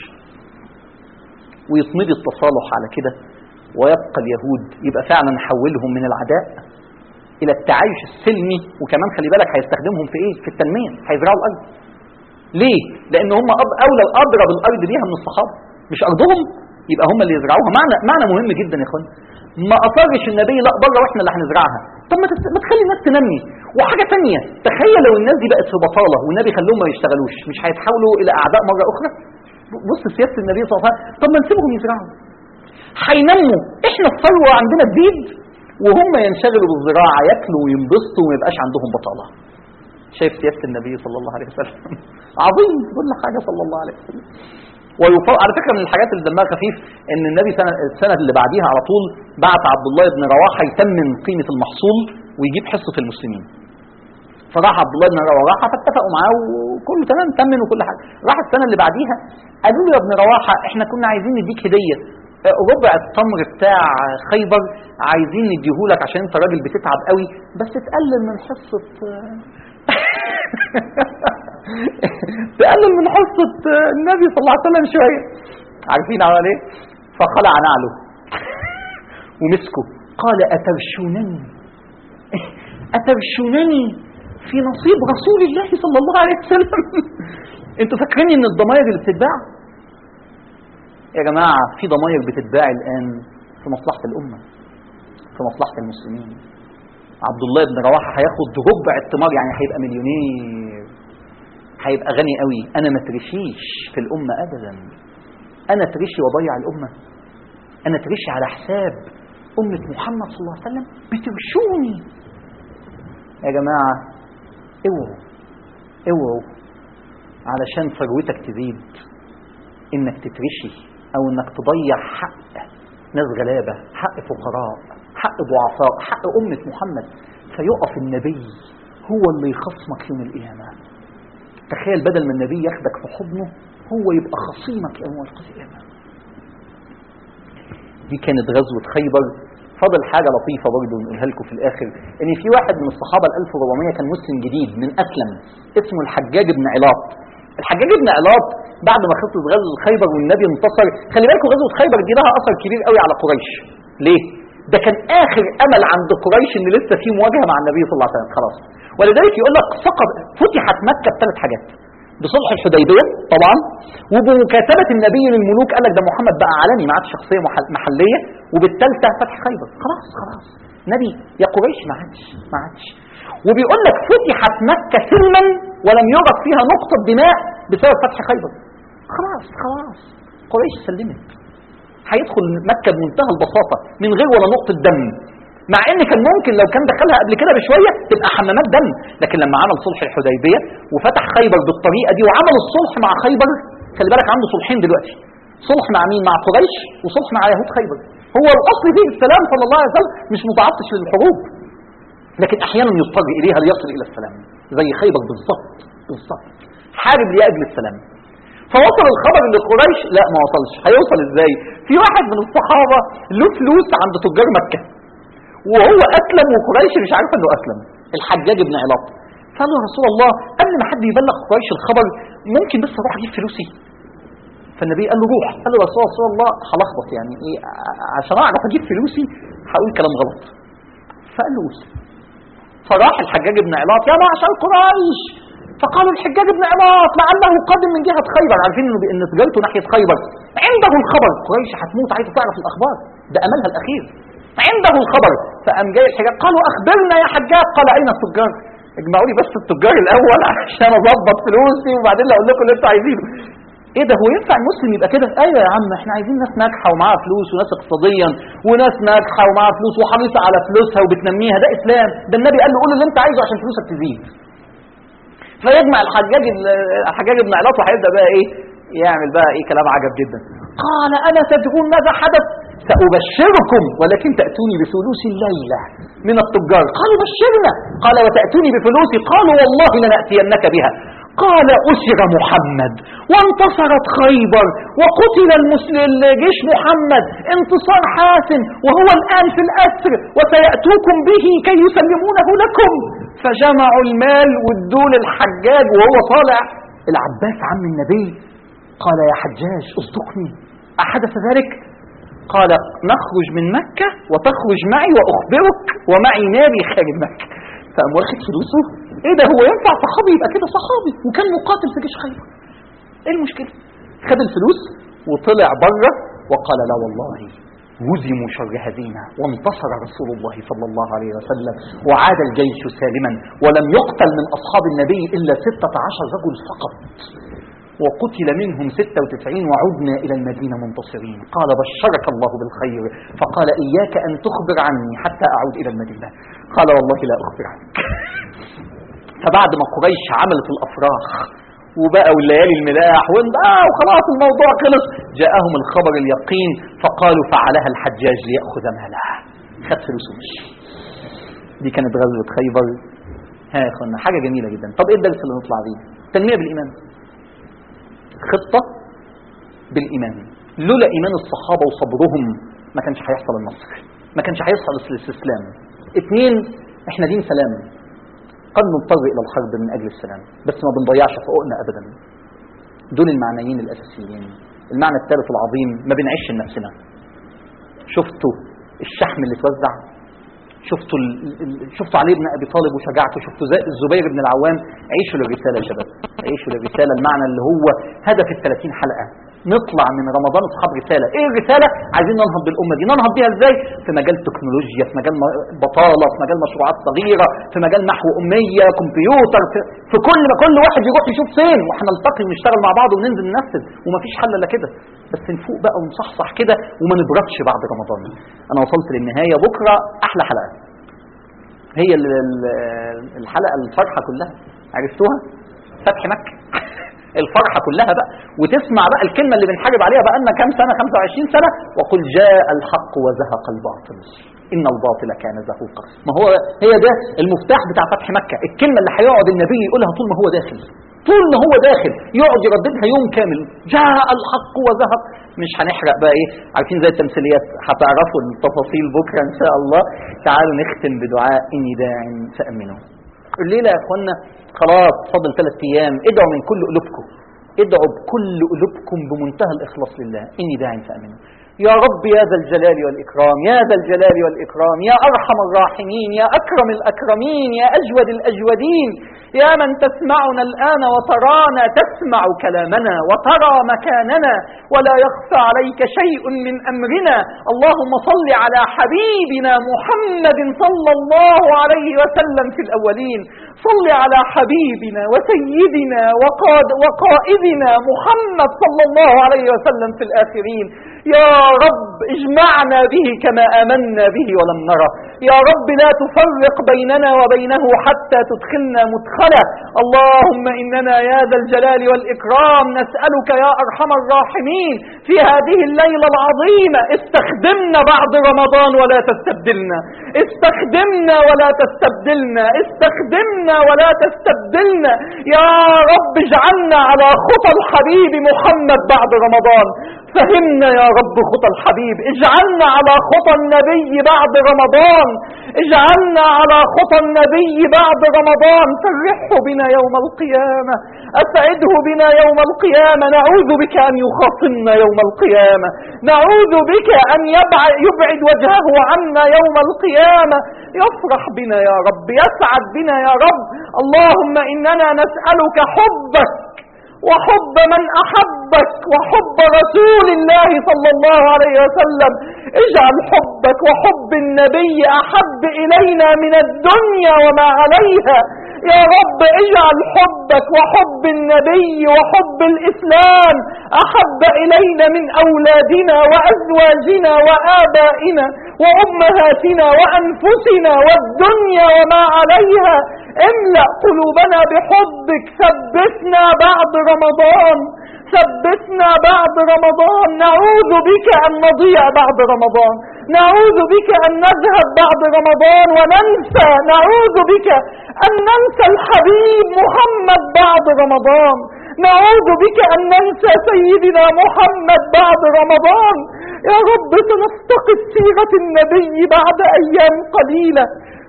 ويطمد التصالح على كده، ويبقى اليهود. يبقى فعلا حولهم من العداء إلى التعايش السلمي. وكمان خلي بالك هيستخدمهم في إيه؟ في التنمية. هيزرعوا الأرض. ليه؟ لأن هم أولى أضرب الأرض بيها من الصحابة، مش أرضهم، يبقى هم اللي يزرعوها. معنى مهم جدا يا إخوان. ما أصرش النبي لا بره وإحنا اللي هنزرعها. طب ما تخلي الناس تنمي. وحاجة تانية، تخيل لو الناس دي بقت في بطالة والنبي خلوهم ما يشتغلوش، مش هيتحولوا إلى أعداء مرة أخرى؟ بص سياسة النبي صلى الله عليه وسلم. طب ما نسيبهم يزرعوا، هينموا، احنا الثروة عندنا تزيد وهم ينشغلوا بالزراعة، ياكلوا وينبسطوا وما يبقاش عندهم بطالة. شايف سياسة النبي صلى الله عليه وسلم؟ عظيم كل حاجة صلى الله عليه وسلم. على فكرة من الحاجات اللي دمها خفيف ان النبي السنة اللي بعديها على طول بعت عبد الله بن رواحة يتمن قيمة المحصول ويجيب حصة المسلمين. فراح عبد الله بن رواحة فاتفقوا معاه وكله تمام، تمن وكل حاجة. راح السنة اللي بعديها قالوا له يا ابن رواحة احنا كنا عايزين نديك هدية، ربع التمر بتاع خيبر عايزين نديهولك عشان انت راجل بتتعب قوي، بس تقلل من حصة تقلل من حصة النبي صلى الله عليه وسلم شوية. عارفين عمل ايه؟ فخلع نعله ومسكه قال أترشونني في نصيب رسول الله صلى الله عليه وسلم؟ انتوا فاكرين ان الضمائر اللي بتتباع؟ يا جماعة في ضمائر بتتباع الآن في مصلحة الأمة، في مصلحة المسلمين. عبد الله بن رواحة هياخد ربع الثمار، يعني هيبقى مليونير، هيبقى غني قوي. أنا ما ترشيش في الأمة أبدا، أنا ترشي وضيع الأمة، أنا ترشي على حساب أمة محمد صلى الله عليه وسلم، بترشوني. يا جماعة اوعوا علشان ثروتك تزيد انك تترشي او انك تضيع حق ناس غلابة، حق فقراء، حق ضعفاء، حق أمة محمد، فيقف النبي هو اللي يخصمك يوم القيامة. تخيل بدل ما النبي ياخدك في حضنه هو يبقى خصيمك يوم القيامة. دي كانت غزوة خيبر. فاضل حاجة لطيفة برضه نقولها لكم في الآخر، إن في واحد من الصحابة 1400 كان مسلم جديد من أسلم، اسمه الحجاج بن علاط. الحجاج بن علاط بعد ما خلصت غزوة خيبر والنبي انتصر، خلي بالكم غزوة خيبر دي لها أثر كبير قوي على قريش. ليه؟ ده كان آخر أمل عند قريش إن لسه في مواجهة مع النبي صلى الله عليه وسلم خلاص. ولذلك يقول لك فتحت مكة بثلاث حاجات: بصلح الحديبية طبعا، وبمكاتبة النبي للملوك، قال لك ده محمد بقى عالمي ما عادش شخصية محلية، وبالثالثة فتح خيبر. خلاص نبي يا قريش ما عادش. وبيقول لك فتحت مكة سلما ولم يرد فيها نقطة دماء بسبب فتح خيبر. خلاص قريش سلمت، هيدخل مكة بمنتهى البساطة من غير ولا نقطة دم، مع ان كان ممكن لو كان دخلها قبل كده بشويه تبقى حمامات دم. لكن لما عمل صلح الحديبيه وفتح خيبر بالطريقه دي وعمل الصلح مع خيبر، خلي بالك عنده صلحين دلوقتي، صلح مع مين؟ مع قريش، وصلح مع يهود خيبر. هو الاصل فيه السلام صلى الله عليه وسلم، مش متعطش للحروب، لكن احيانا يضطر اليها ليصل الى السلام، زي خيبر بالظبط حارب لاجل السلام. فوصل الخبر لقريش؟ لا ما وصلش. هيوصل ازاي؟ في واحد من الصحابه له فلوس عند تجار مكه، وهو أسلم وقريش مش عارفه انه أسلم، الحجاج بن علاط. فقال له يا رسول الله قبل ما حد يبلغ قريش الخبر ممكن بس اروح اجيب فلوسي؟ فالنبي قال له روح. قال له يا رسول الله هلخبط يعني ايه، عشان اعرف اجيب فلوسي هقول كلام غلط. فقال له قول. فراح الحجاج بن علاط يا معشر قريش، فقالوا الحجاج بن علاط لعله قادم من جهة خيبر، عارفين ان تجارته ناحية خيبر، عنده الخبر. قريش هتموت عايزه تعرف الاخبار، ده املها الاخير، عنده الخبر. فقام جاي الحجاج قالوا اخبرنا يا حجاج. قال اين التجار؟ اجمعوا لي بس التجار الاول عشان اظبط فلوسي وبعدين اقول لكم اللي انتوا عايزينه. ايه ده، هو ينفع المسلم يبقى كده؟ ايوه يا عم، احنا عايزين ناس ناجحه ومعاها فلوس، وناس اقتصاديا، وناس ناجحه ومعاها فلوس وحريصه على فلوسها وبتنميها، ده اسلام. ده النبي قال له قول اللي انت عايزه عشان فلوسك تزيد. فيجمع الحجاج بن علاط وهيبدا بقى ايه يعمل بقى ايه كلام عجب جدا. قال انا تدرون ماذا حدث؟ سأبشركم ولكن تأتوني بفلوس الليلة من التجار. قالوا بشرنا. قال وتأتوني بفلوسي؟ قالوا والله لنأتينك بها. قال أسر محمد وانتصرت خيبر وقتل الجيش محمد انتصار حاسم، وهو الآن في الأسر وسيأتوكم به كي يسلمونه لكم. فجمعوا المال وادوا للحجاج وهو طالع. العباس عم النبي قال يا حجاج اصدقني، أحدث ذلك؟ قال نخرج من مكة وتخرج معي وأخبرك ومعي ناري خارج مكة. فقام واخد فلوسه. ايه ده، هو ينفع صحابي يبقى كده؟ صحابي وكان مقاتل في جيش خيبر، ايه المشكلة؟ خد الفلوس وطلع بره وقال لا والله هزموا شر هزيمة وانتصر رسول الله صلى الله عليه وسلم وعاد الجيش سالما ولم يقتل من أصحاب النبي إلا 16 رجل فقط، وقتل منهم 96 وعدنا إلى المدينة منتصرين. قال بشرك الله بالخير. فقال إياك أن تخبر عني حتى أعود إلى المدينة. قال والله لا أخبر عنك. فبعد ما قريش عملت الأفراح وبقى والليالي الملاح وخلاص الموضوع خلص، جاءهم الخبر اليقين فقالوا فعلها الحجاج ليأخذ مالها. خد فلوسه مشي. دي كانت غزوة خيبر. ها يا اخوانا حاجة جميلة جدا. طب ايه الدرس اللي نطلع بيه؟ تنمية بالإيمان، خطة بالإيمان. لولا إيمان الصحابة وصبرهم ما كانش هيحصل النصر، ما كانش هيحصل الاستسلام. 2 احنا دين سلام، قد نضطر إلى الحرب من أجل السلام، بس ما بنضيعش حقوقنا أبدا. دول المعنيين الأساسيين. المعنى الثالث العظيم، ما بنعيش لنفسنا. شفتوا الشحم اللي توزع؟ شفتوا علي بن أبي طالب وشجاعته؟ شفتوا الزبير بن العوام؟ عيشوا للرسالة يا شباب، عيشوا للرسالة. المعنى اللي هو هدف 30 حلقة، نطلع من رمضان اصحاب رسالة. ايه الرسالة؟ عايزين ننهض بالأمة دي. ننهض بيها ازاي؟ في مجال تكنولوجيا، في مجال بطالة، في مجال مشروعات صغيرة، في مجال نحو أمية، كمبيوتر، في كل واحد يروح يشوف فين، واحنا نلتقي ونشتغل مع بعض وننزل ننفذ. ومفيش حل الا كده، بس نفوق بقى ونصحصح كده وما نبردش بعد رمضان. انا وصلت للنهاية. بكرة احلى حلقة، هي الحلقة الفرحة كلها، عرفتوها؟ فتح مكة. الفرحة كلها بقى، وتسمع بقى الكلمة اللي بنحارب عليها بقى لنا كام سنة، 25 سنة، وقل جاء الحق وزهق الباطل إن الباطل كان زهوقا. ما هو هي ده المفتاح بتاع فتح مكة، الكلمة اللي هيقعد النبي يقولها طول ما هو داخل، طول ما هو داخل يقعد يرددها يوم كامل، جاء الحق وذهب. مش هنحرق بقى ايه، عارفين زي التمثيليات، هتعرفوا التفاصيل بكره ان شاء الله. تعالوا نختم بدعاء اني داع فامنوا. الليله يا اخوانا خلاص فاضل 3 ايام، ادعوا من كل قلوبكم، ادعوا بكل قلوبكم بمنتهى الاخلاص لله. اني داع فامنوا. يا رب يا ذا الجلال والإكرام، يا ذا الجلال والإكرام، يا أرحم الراحمين، يا أكرم الأكرمين، يا أجود الأجودين، يا من تسمعنا الآن وترانا، تسمع كلامنا وترى مكاننا ولا يخفى عليك شيء من أمرنا. اللهم صل على حبيبنا محمد صلى الله عليه وسلم في الأولين، صل على حبيبنا وسيدنا وقائدنا محمد صلى الله عليه وسلم في الآخرين. يا رب اجمعنا به كما آمنا به ولم نره. يا رب لا تفرق بيننا وبينه حتى تدخلنا مدخله. اللهم إننا يا ذا الجلال والإكرام نسألك يا أرحم الراحمين في هذه الليلة العظيمة، استخدمنا بعد رمضان ولا تستبدلنا، استخدمنا ولا تستبدلنا، استخدمنا ولا تستبدلنا. يا رب اجعلنا على خطى الحبيب محمد بعد رمضان. فهمنا يا رب خطى الحبيب، اجعلنا على خطى النبي بعد رمضان، اجعلنا على خطى النبي بعد رمضان. فرحه بنا يوم القيامة، أسعده بنا يوم القيامة. نعوذ بك أن يخاصمنا يوم القيامة، نعوذ بك أن يبعد وجهه عنا يوم القيامة. يفرح بنا يا رب، يسعد بنا يا رب. اللهم إننا نسألك حبك وحب من أحبك وحب رسول الله صلى الله عليه وسلم. اجعل حبك وحب النبي أحب إلينا من الدنيا وما عليها. يا رب اجعل حبك وحب النبي وحب الإسلام أحب إلينا من أولادنا وأزواجنا وآبائنا وأمهاتنا وأنفسنا والدنيا وما عليها. املأ قلوبنا بحبك. ثبتنا بعد رمضان، ثبتنا بعد رمضان. نعوذ بك أن نضيع بعد رمضان، نعوذ بك أن نذهب بعد رمضان وننسى، نعوذ بك أن ننسى الحبيب محمد بعد رمضان، نعوذ بك أن ننسى سيدنا محمد بعد رمضان. يا رب سنفتقد سيرة النبي بعد أيام قليلة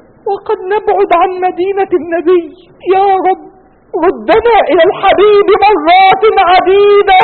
وقد نبعد عن مدينة النبي. يا رب ردنا إلى الحبيب مرات عديدة،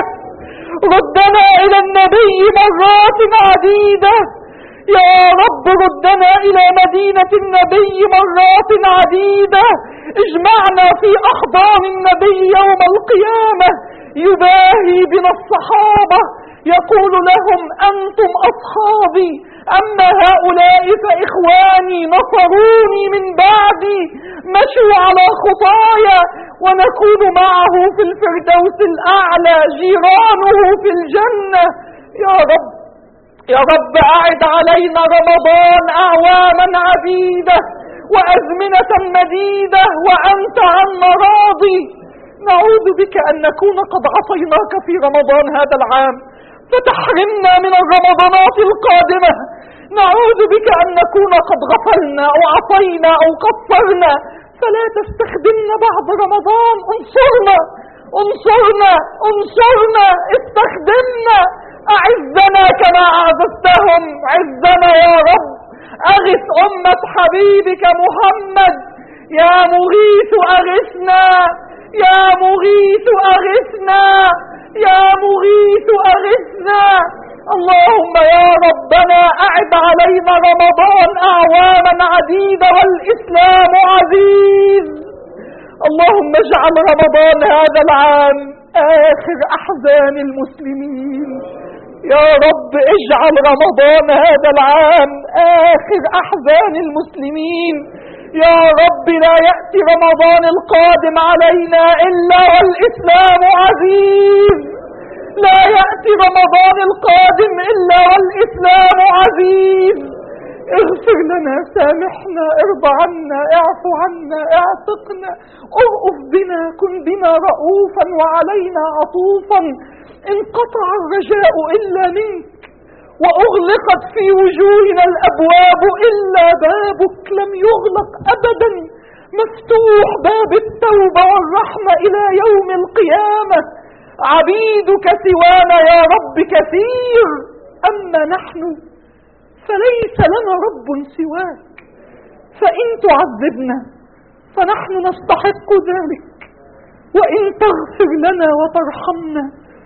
ردنا إلى النبي مرات عديدة. يا رب ردنا إلى مدينة النبي مرات عديدة. اجمعنا في أحضان النبي يوم القيامة، يباهي بنا الصحابة، يقول لهم أنتم أصحابي، أما هؤلاء فإخواني نصروني من بعدي، مشوا على خطايا، ونكون معه في الفردوس الأعلى، جيرانه في الجنة. يا رب يا رب أعد علينا رمضان أعواما عديدة وأزمنة مديدة وأنت عنا راضي. نعوذ بك أن نكون قد عصيناك في رمضان هذا العام فتحرمنا من الرمضانات القادمة. نعوذ بك أن نكون قد غفلنا أو عصينا أو قصرنا فلا تستخدمنا بعد رمضان. انصرنا انصرنا انصرنا، استخدمنا، أعزنا كما أعززتهم، عزنا يا رب. أغث أمة حبيبك محمد، يا مغيث أغثنا، يا مغيث أغثنا، يا مغيث أغثنا. اللهم يا ربنا أعد علينا رمضان أعواما عديدة والإسلام عزيز. اللهم اجعل رمضان هذا العام آخر أحزان المسلمين. يا رب اجعل رمضان هذا العام آخر أحزان المسلمين. يا رب لا يأتي رمضان القادم علينا إلا والإسلام عزيز، لا يأتي رمضان القادم إلا والإسلام عزيز. اغفر لنا، سامحنا، ارضى عنا، اعفو عنا، اعتقنا، ارأف بنا، كن بنا رؤوفا وعلينا عطوفا. انقطع الرجاء إلا منك، وأغلقت في وجوهنا الأبواب إلا بابك لم يغلق أبدا. مفتوح باب التوبة والرحمة إلى يوم القيامة. عبيدك سوانا يا رب كثير، أما نحن فليس لنا رب سواك، فإن تعذبنا فنحن نستحق ذلك، وإن تغفر لنا وترحمنا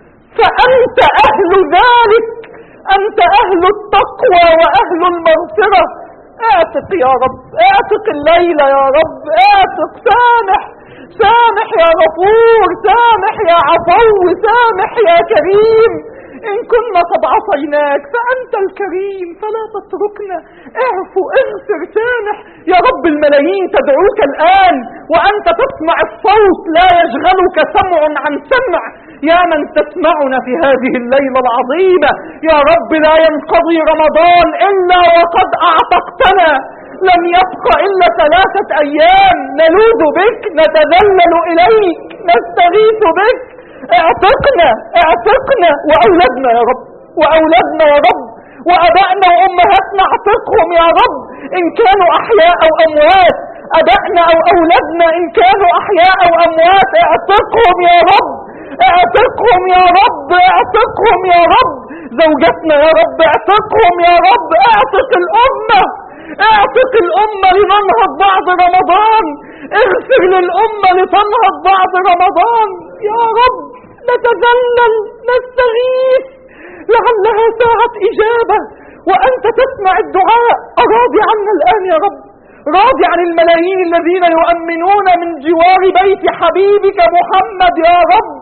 فأنت أهل ذلك، أنت أهل التقوى وأهل المغفرة. اعتق يا رب، اعتق الليلة يا رب، اعتق. سامح سامح يا غفور، سامح يا عفو، سامح يا كريم. إن كنا قد عصيناك فأنت الكريم فلا تتركنا. اعفو، اغفر، سامح يا رب. الملايين تدعوك الآن وأنت تسمع الصوت، لا يشغلك سمع عن سمع. يا من تسمعنا في هذه الليلة العظيمة، يا رب لا ينقضي رمضان إلا وقد أعتقتنا. لم يبق إلا 3 أيام نلوذ بك، نتذلل إليك، نستغيث بك. اعتقنا اعتقنا، وأولادنا يا رب، وأولادنا يا رب، وأبائنا وأمهاتنا اعتقهم يا رب إن كانوا أحياء أو أموات. أبائنا أو أولادنا إن كانوا أحياء أو أموات اعتقهم يا رب، اعتقهم يا رب، اعتقهم يا رب. زوجاتنا يا رب اعتقهم يا رب. اعتق الأمة، اعتق الأمة لننهض بعد رمضان. اغفر للأمة لتنهض بعد رمضان يا رب. نتذلل، نستغيث، لعلها ساعة إجابة وأنت تسمع الدعاء. أراضي عنا الآن يا رب، راضي عن الملايين الذين يؤمنون من جوار بيت حبيبك محمد يا رب.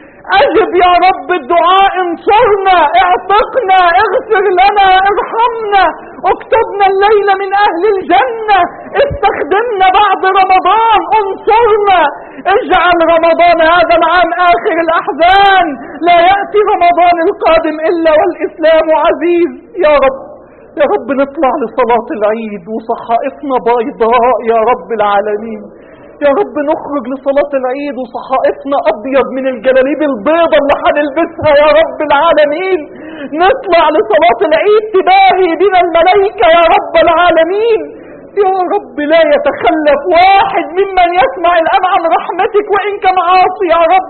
أجب يا رب الدعاء، انصرنا، اعتقنا، اغفر لنا، ارحمنا، اكتبنا الليلة من أهل الجنة، استخدمنا بعد رمضان، انصرنا. اجعل رمضان هذا العام آخر الأحزان، لا يأتي رمضان القادم إلا والإسلام عزيز يا رب. يا رب نطلع لصلاة العيد وصحائفنا بيضاء يا رب العالمين. يا رب نخرج لصلاة العيد وصحائفنا أبيض من الجلاليب البيضة اللي هنلبسها يا رب العالمين. نطلع لصلاة العيد تباهي بنا الملائكة يا رب العالمين. يا رب لا يتخلف واحد ممن يسمع الآن عن رحمتك وإن كان عاصي يا رب.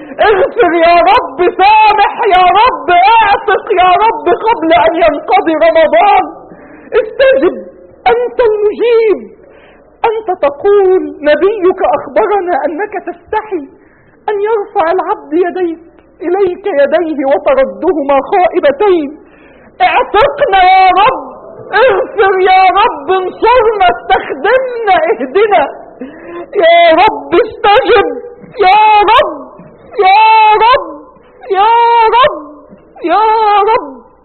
اغفر يا رب، سامح يا رب، اعتق يا رب قبل أن ينقضي رمضان. استجب، أنت المجيب. أنت تقول نبيك أخبرنا أنك تستحي أن يرفع العبد يديك إليك يديه وتردهما خائبتين. اعتقنا يا رب، اغفر يا رب، انصرنا، استخدمنا، اهدنا يا رب. استجب يا رب، يا رب، يا رب، يا رب.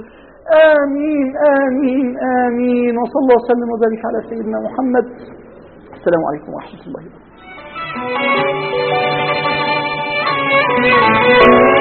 آمين آمين آمين. وصلى الله وسلم وبارك على سيدنا محمد. السلام عليكم ورحمة الله وبركاته.